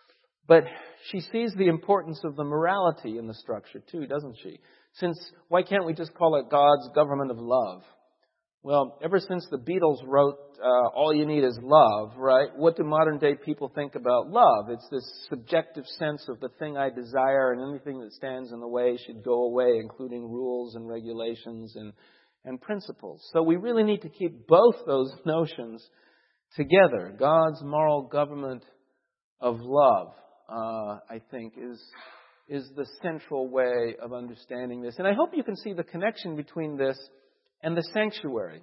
But she sees the importance of the morality in the structure too, doesn't she? Since, why can't we just call it God's government of love? Well, ever since the Beatles wrote uh, All You Need Is Love, right, what do modern day people think about love? It's this subjective sense of the thing I desire, and anything that stands in the way should go away, including rules and regulations and, and principles. So we really need to keep both those notions together. God's moral government of love, uh, I think, is, is the central way of understanding this. And I hope you can see the connection between this and the sanctuary.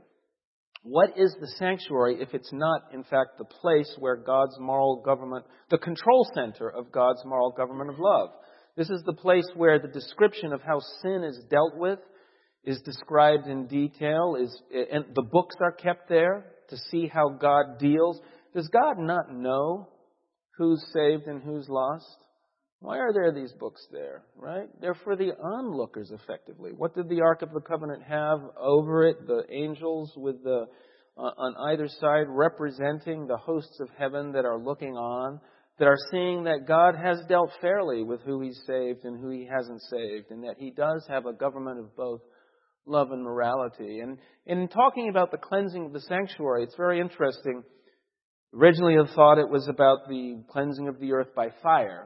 What is the sanctuary if it's not, in fact, the place where God's moral government, the control center of God's moral government of love? This is the place where the description of how sin is dealt with is described in detail, is, and the books are kept there to see how God deals. Does God not know who's saved and who's lost? Why are there these books there, right? They're for the onlookers, effectively. What did the Ark of the Covenant have over it? The angels with the uh, on either side representing the hosts of heaven that are looking on, that are seeing that God has dealt fairly with who He's saved and who He hasn't saved, and that He does have a government of both love and morality. And in talking about the cleansing of the sanctuary, it's very interesting. Originally, I thought it was about the cleansing of the earth by fire.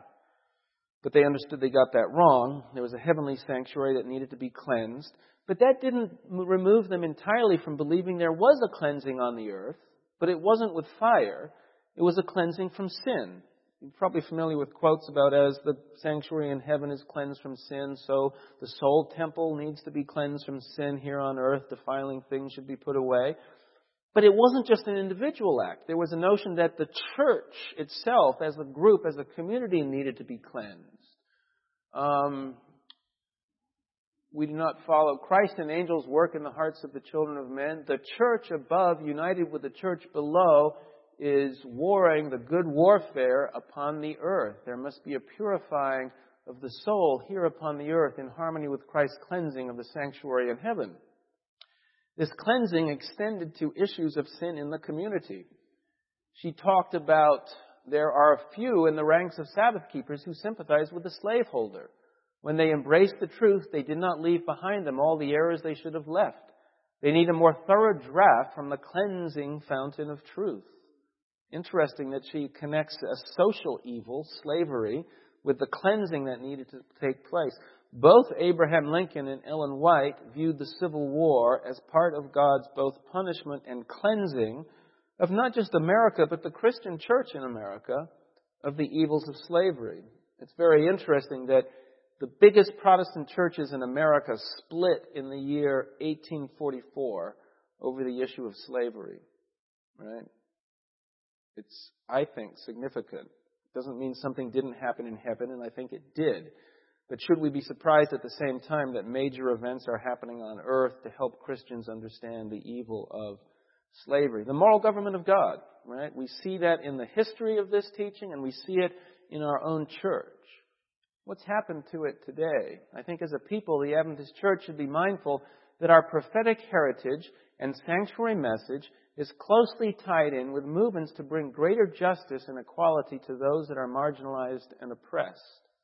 But they understood they got that wrong. There was a heavenly sanctuary that needed to be cleansed. But that didn't remove them entirely from believing there was a cleansing on the earth. But it wasn't with fire. It was a cleansing from sin. You're probably familiar with quotes about as the sanctuary in heaven is cleansed from sin, so the soul temple needs to be cleansed from sin here on earth. Defiling things should be put away. But it wasn't just an individual act. There was a notion that the church itself, as a group, as a community, needed to be cleansed. Um, we do not follow Christ and angels work in the hearts of the children of men. The church above, united with the church below, is warring the good warfare upon the earth. There must be a purifying of the soul here upon the earth in harmony with Christ's cleansing of the sanctuary in heaven. This cleansing extended to issues of sin in the community. She talked about there are few in the ranks of Sabbath keepers who sympathize with the slaveholder. When they embraced the truth, they did not leave behind them all the errors they should have left. They need a more thorough draught from the cleansing fountain of truth. Interesting that she connects a social evil, slavery, with the cleansing that needed to take place. Both Abraham Lincoln and Ellen White viewed the Civil War as part of God's both punishment and cleansing of not just America, but the Christian church in America of the evils of slavery. It's very interesting that the biggest Protestant churches in America split in the year eighteen forty-four over the issue of slavery. Right? It's, I think, significant. It doesn't mean something didn't happen in heaven, and I think it did. But should we be surprised at the same time that major events are happening on earth to help Christians understand the evil of slavery? The moral government of God, right? We see that in the history of this teaching, and we see it in our own church. What's happened to it today? I think as a people, the Adventist Church should be mindful that our prophetic heritage and sanctuary message is closely tied in with movements to bring greater justice and equality to those that are marginalized and oppressed.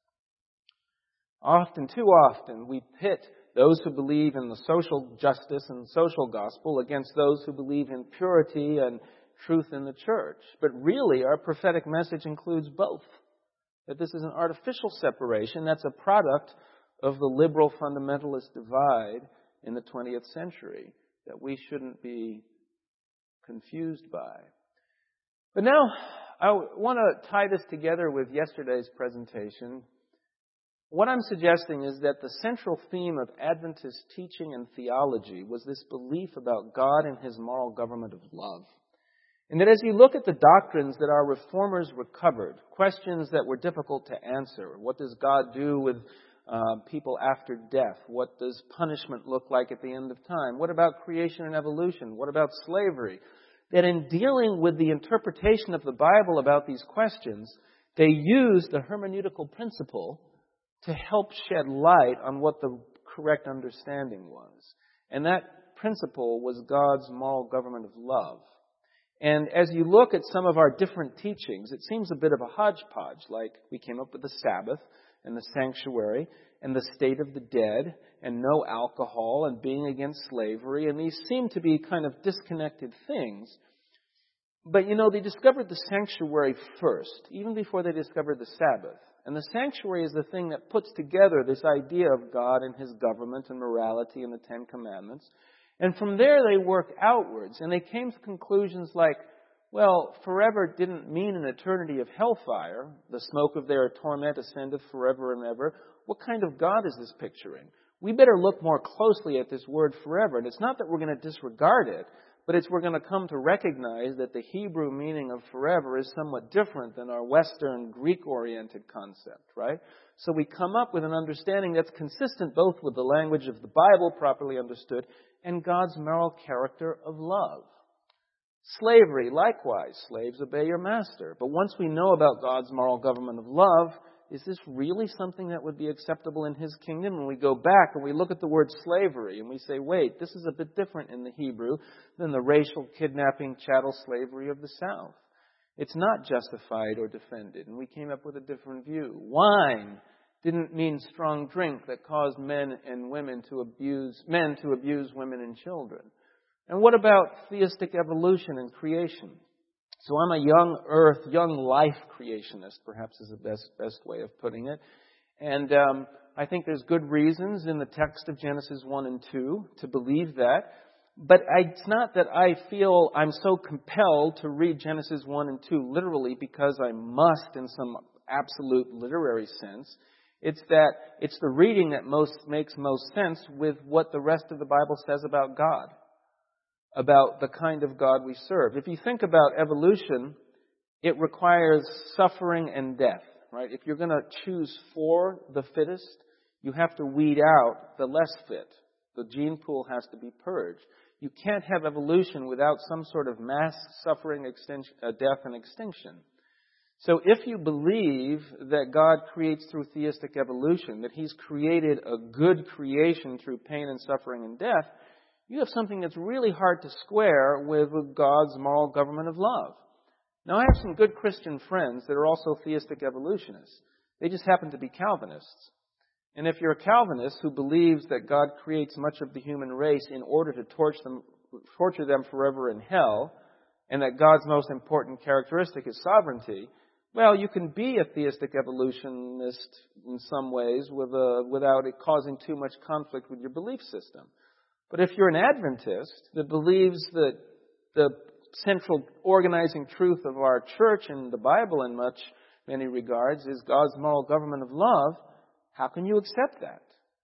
Often, too often, we pit those who believe in the social justice and social gospel against those who believe in purity and truth in the church. But really, our prophetic message includes both. That this is an artificial separation that's a product of the liberal fundamentalist divide in the twentieth century that we shouldn't be confused by. But now, I want to tie this together with yesterday's presentation. What I'm suggesting is that the central theme of Adventist teaching and theology was this belief about God and His moral government of love. And that as you look at the doctrines that our reformers recovered, questions that were difficult to answer, what does God do with uh, people after death? What does punishment look like at the end of time? What about creation and evolution? What about slavery? That in dealing with the interpretation of the Bible about these questions, they used the hermeneutical principle to help shed light on what the correct understanding was. And that principle was God's moral government of love. And as you look at some of our different teachings, it seems a bit of a hodgepodge, like we came up with the Sabbath and the sanctuary and the state of the dead and no alcohol and being against slavery, and these seem to be kind of disconnected things. But, you know, they discovered the sanctuary first, even before they discovered the Sabbath. And the sanctuary is the thing that puts together this idea of God and His government and morality and the Ten Commandments. And from there they work outwards, and they came to conclusions like, well, forever didn't mean an eternity of hellfire. The smoke of their torment ascendeth forever and ever. What kind of God is this picturing? We better look more closely at this word forever. And it's not that we're going to disregard it, but it's we're going to come to recognize that the Hebrew meaning of forever is somewhat different than our Western Greek-oriented concept, right? So we come up with an understanding that's consistent both with the language of the Bible, properly understood, and God's moral character of love. Slavery, likewise, slaves obey your master. But once we know about God's moral government of love, is this really something that would be acceptable in His kingdom? And we go back and we look at the word slavery and we say, wait, this is a bit different in the Hebrew than the racial kidnapping, chattel slavery of the South. It's not justified or defended, and we came up with a different view. Wine didn't mean strong drink that caused men and women to abuse, men to abuse women and children. And what about theistic evolution and creation? So I'm a young earth, young life creationist, perhaps is the best, best way of putting it. And um, I think there's good reasons in the text of Genesis one and two to believe that. But I, it's not that I feel I'm so compelled to read Genesis one and two literally because I must in some absolute literary sense. It's that it's the reading that most makes most sense with what the rest of the Bible says about God, about the kind of God we serve. If you think about evolution, it requires suffering and death, right? If you're going to choose for the fittest, you have to weed out the less fit. The gene pool has to be purged. You can't have evolution without some sort of mass suffering, extinction, uh, death, and extinction. So if you believe that God creates through theistic evolution, that He's created a good creation through pain and suffering and death, you have something that's really hard to square with God's moral government of love. Now, I have some good Christian friends that are also theistic evolutionists. They just happen to be Calvinists. And if you're a Calvinist who believes that God creates much of the human race in order to torture them, torture them forever in hell, and that God's most important characteristic is sovereignty, well, you can be a theistic evolutionist in some ways with a, without it causing too much conflict with your belief system. But if you're an Adventist that believes that the central organizing truth of our church and the Bible in much, many regards is God's moral government of love, how can you accept that?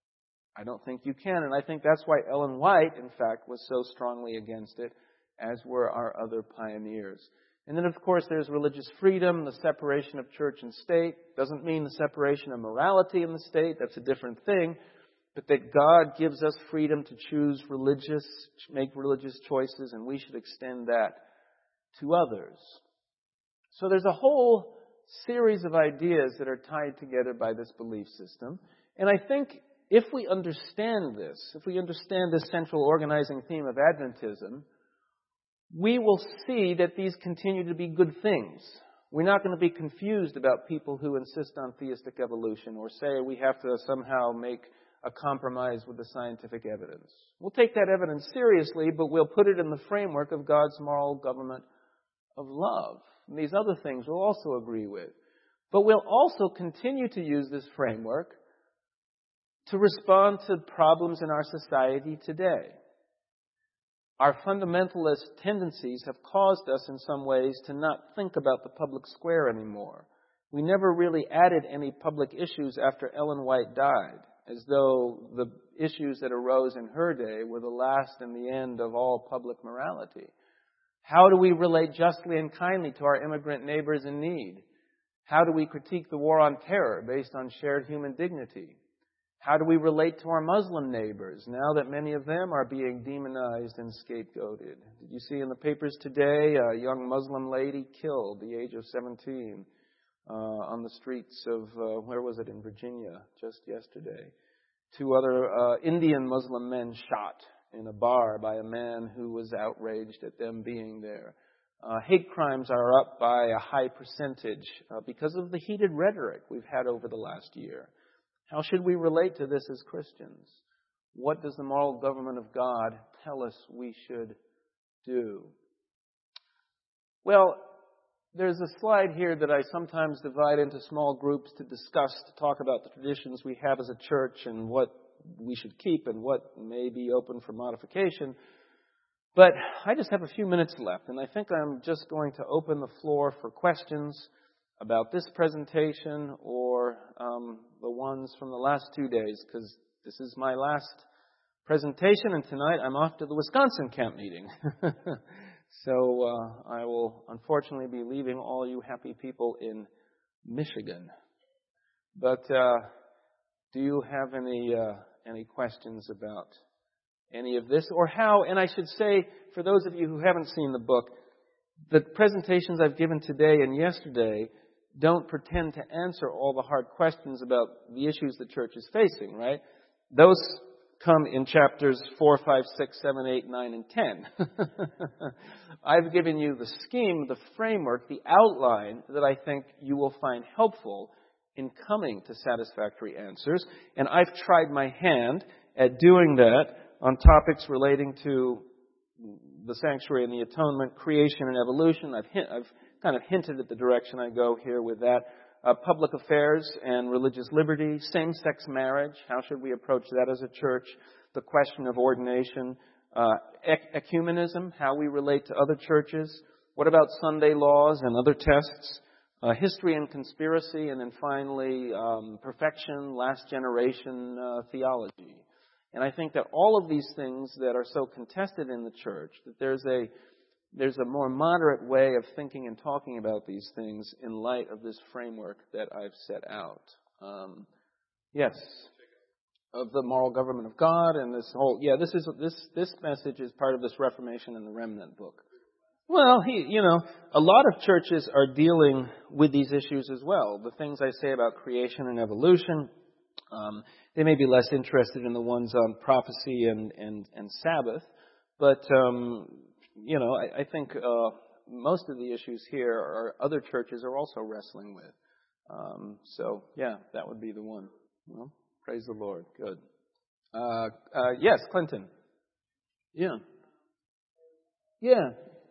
I don't think you can, and I think that's why Ellen White, in fact, was so strongly against it, as were our other pioneers. And then, of course, there's religious freedom, the separation of church and state. Doesn't mean the separation of morality in the state. That's a different thing. But that God gives us freedom to choose religious, make religious choices, and we should extend that to others. So there's a whole series of ideas that are tied together by this belief system. And I think if we understand this, if we understand this central organizing theme of Adventism, we will see that these continue to be good things. We're not going to be confused about people who insist on theistic evolution or say we have to somehow make a compromise with the scientific evidence. We'll take that evidence seriously, but we'll put it in the framework of God's moral government of love. And these other things we'll also agree with. But we'll also continue to use this framework to respond to problems in our society today. Our fundamentalist tendencies have caused us in some ways to not think about the public square anymore. We never really added any public issues after Ellen White died, as though the issues that arose in her day were the last and the end of all public morality. How do we relate justly and kindly to our immigrant neighbors in need? How do we critique the war on terror based on shared human dignity? How do we relate to our Muslim neighbors now that many of them are being demonized and scapegoated? Did you see in the papers today a young Muslim lady killed at the age of seventeen uh, on the streets of, uh, where was it, in Virginia just yesterday? Two other uh, Indian Muslim men shot in a bar by a man who was outraged at them being there. Uh, hate crimes are up by a high percentage uh, because of the heated rhetoric we've had over the last year. How should we relate to this as Christians? What does the moral government of God tell us we should do? Well, there's a slide here that I sometimes divide into small groups to discuss, to talk about the traditions we have as a church and what we should keep and what may be open for modification. But I just have a few minutes left, and I think I'm just going to open the floor for questions about this presentation or um, the ones from the last two days, because this is my last presentation, and tonight I'm off to the Wisconsin camp meeting. so uh, I will unfortunately be leaving all you happy people in Michigan. But uh, do you have any uh, any questions about any of this, or how? And I should say, for those of you who haven't seen the book, the presentations I've given today and yesterday don't pretend to answer all the hard questions about the issues the church is facing, right? Those come in chapters four, five, six, seven, eight, nine, and ten. I've given you the scheme, the framework, the outline that I think you will find helpful in coming to satisfactory answers. And I've tried my hand at doing that on topics relating to the sanctuary and the atonement, creation and evolution. I've, hint, I've kind of hinted at the direction I go here with that. Uh, public affairs and religious liberty, same-sex marriage, how should we approach that as a church? The question of ordination, uh, ec- ecumenism, how we relate to other churches. What about Sunday laws and other tests? Uh, history and conspiracy, and then finally um, perfection, last generation uh, theology. And I think that all of these things that are so contested in the church, that there's a There's a more moderate way of thinking and talking about these things in light of this framework that I've set out. Um, yes, of the moral government of God and this whole. Yeah, this is this this message is part of this Reformation and the Remnant book. Well, he, you know, a lot of churches are dealing with these issues as well. The things I say about creation and evolution, um, they may be less interested in the ones on prophecy and and, and Sabbath, but. Um, You know, I, I think uh, most of the issues here are other churches are also wrestling with. Um, so, yeah, that would be the one. Well, praise the Lord. Good. Uh, uh, yes, Clinton. Yeah. Yeah.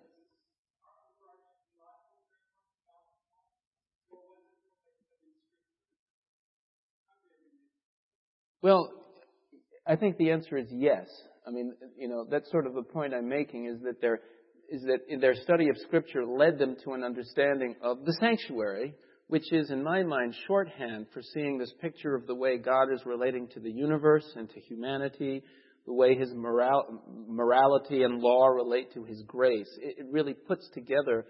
Well, I think the answer is yes. I mean, you know, that's sort of the point I'm making is that their is that in their study of Scripture led them to an understanding of the sanctuary, which is, in my mind, shorthand for seeing this picture of the way God is relating to the universe and to humanity, the way His moral, morality and law relate to His grace. It, it really puts together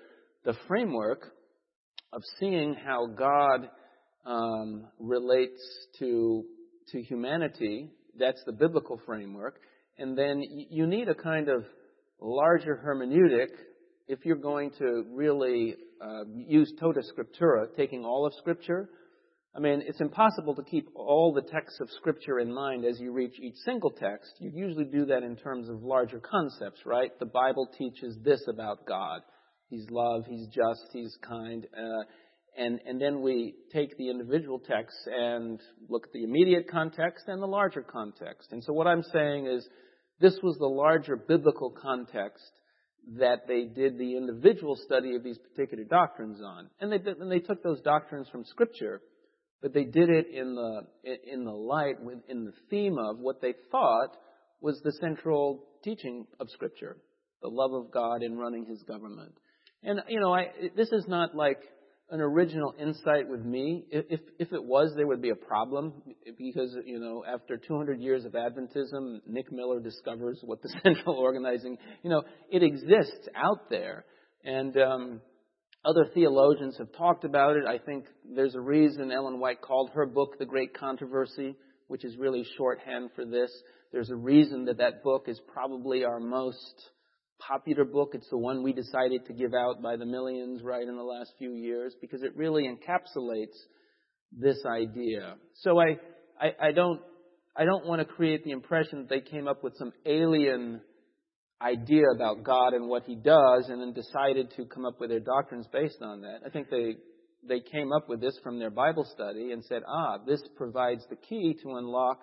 the framework of seeing how God um, relates to to humanity. That's the biblical framework. And then you need a kind of larger hermeneutic if you're going to really uh, use tota scriptura, taking all of Scripture. I mean, it's impossible to keep all the texts of Scripture in mind as you reach each single text. You usually do that in terms of larger concepts, right? The Bible teaches this about God. He's love, He's just, He's kind. Uh, and, and then we take the individual texts and look at the immediate context and the larger context. And so what I'm saying is this was the larger biblical context that they did the individual study of these particular doctrines on. And they, did, and they took those doctrines from Scripture, but they did it in the in the light, in the theme of what they thought was the central teaching of Scripture, the love of God in running His government. And, you know, I, this is not like an original insight with me. If if it was, there would be a problem because, you know, after two hundred years of Adventism, Nick Miller discovers what the central organizing, you know, it exists out there. And um other theologians have talked about it. I think there's a reason Ellen White called her book The Great Controversy, which is really shorthand for this. There's a reason that that book is probably our most popular book. It's the one we decided to give out by the millions, right, in the last few years, because it really encapsulates this idea. So I, I, I don't, I don't want to create the impression that they came up with some alien idea about God and what He does and then decided to come up with their doctrines based on that. I think they they came up with this from their Bible study and said, ah, this provides the key to unlock,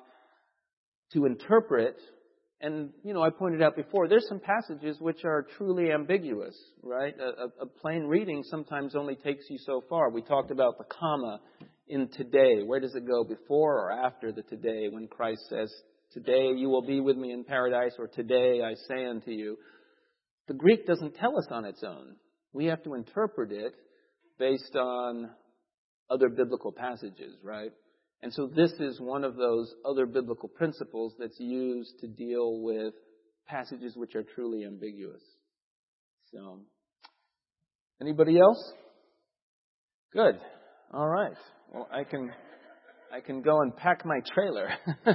to interpret. And, you know, I pointed out before, there's some passages which are truly ambiguous, right? A, a, a plain reading sometimes only takes you so far. We talked about the comma in today. Where does it go, before or after the today, when Christ says, today you will be with me in paradise, or today I say unto you. The Greek doesn't tell us on its own. We have to interpret it based on other biblical passages, right? And so this is one of those other biblical principles that's used to deal with passages which are truly ambiguous. So, anybody else? Good. All right. Well, I can I can go and pack my trailer.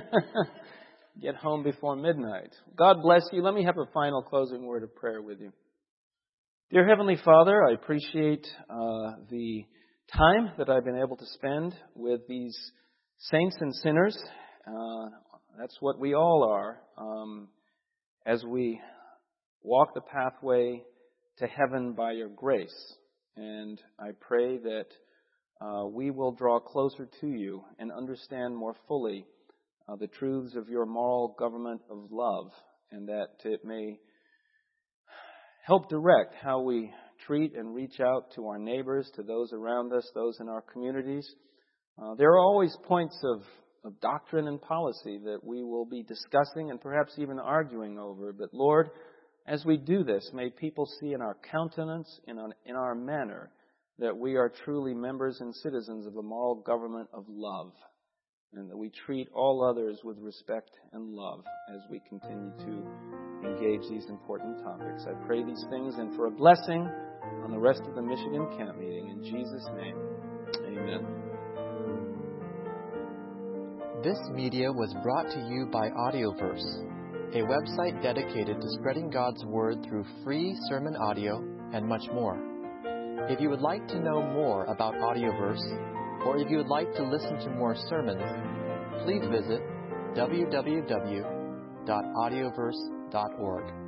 Get home before midnight. God bless you. Let me have a final closing word of prayer with you. Dear Heavenly Father, I appreciate uh, the time that I've been able to spend with these saints and sinners. Uh, that's what we all are um, as we walk the pathway to heaven by your grace. And I pray that uh, we will draw closer to you and understand more fully Uh, the truths of your moral government of love, and that it may help direct how we treat and reach out to our neighbors, to those around us, those in our communities. Uh, there are always points of, of doctrine and policy that we will be discussing and perhaps even arguing over. But Lord, as we do this, may people see in our countenance, in our, in our manner, that we are truly members and citizens of the moral government of love, and that we treat all others with respect and love as we continue to engage these important topics. I pray these things and for a blessing on the rest of the Michigan Camp Meeting. In Jesus' name, amen. This media was brought to you by Audioverse, a website dedicated to spreading God's Word through free sermon audio and much more. If you would like to know more about Audioverse, or if you would like to listen to more sermons, please visit w w w dot audioverse dot org.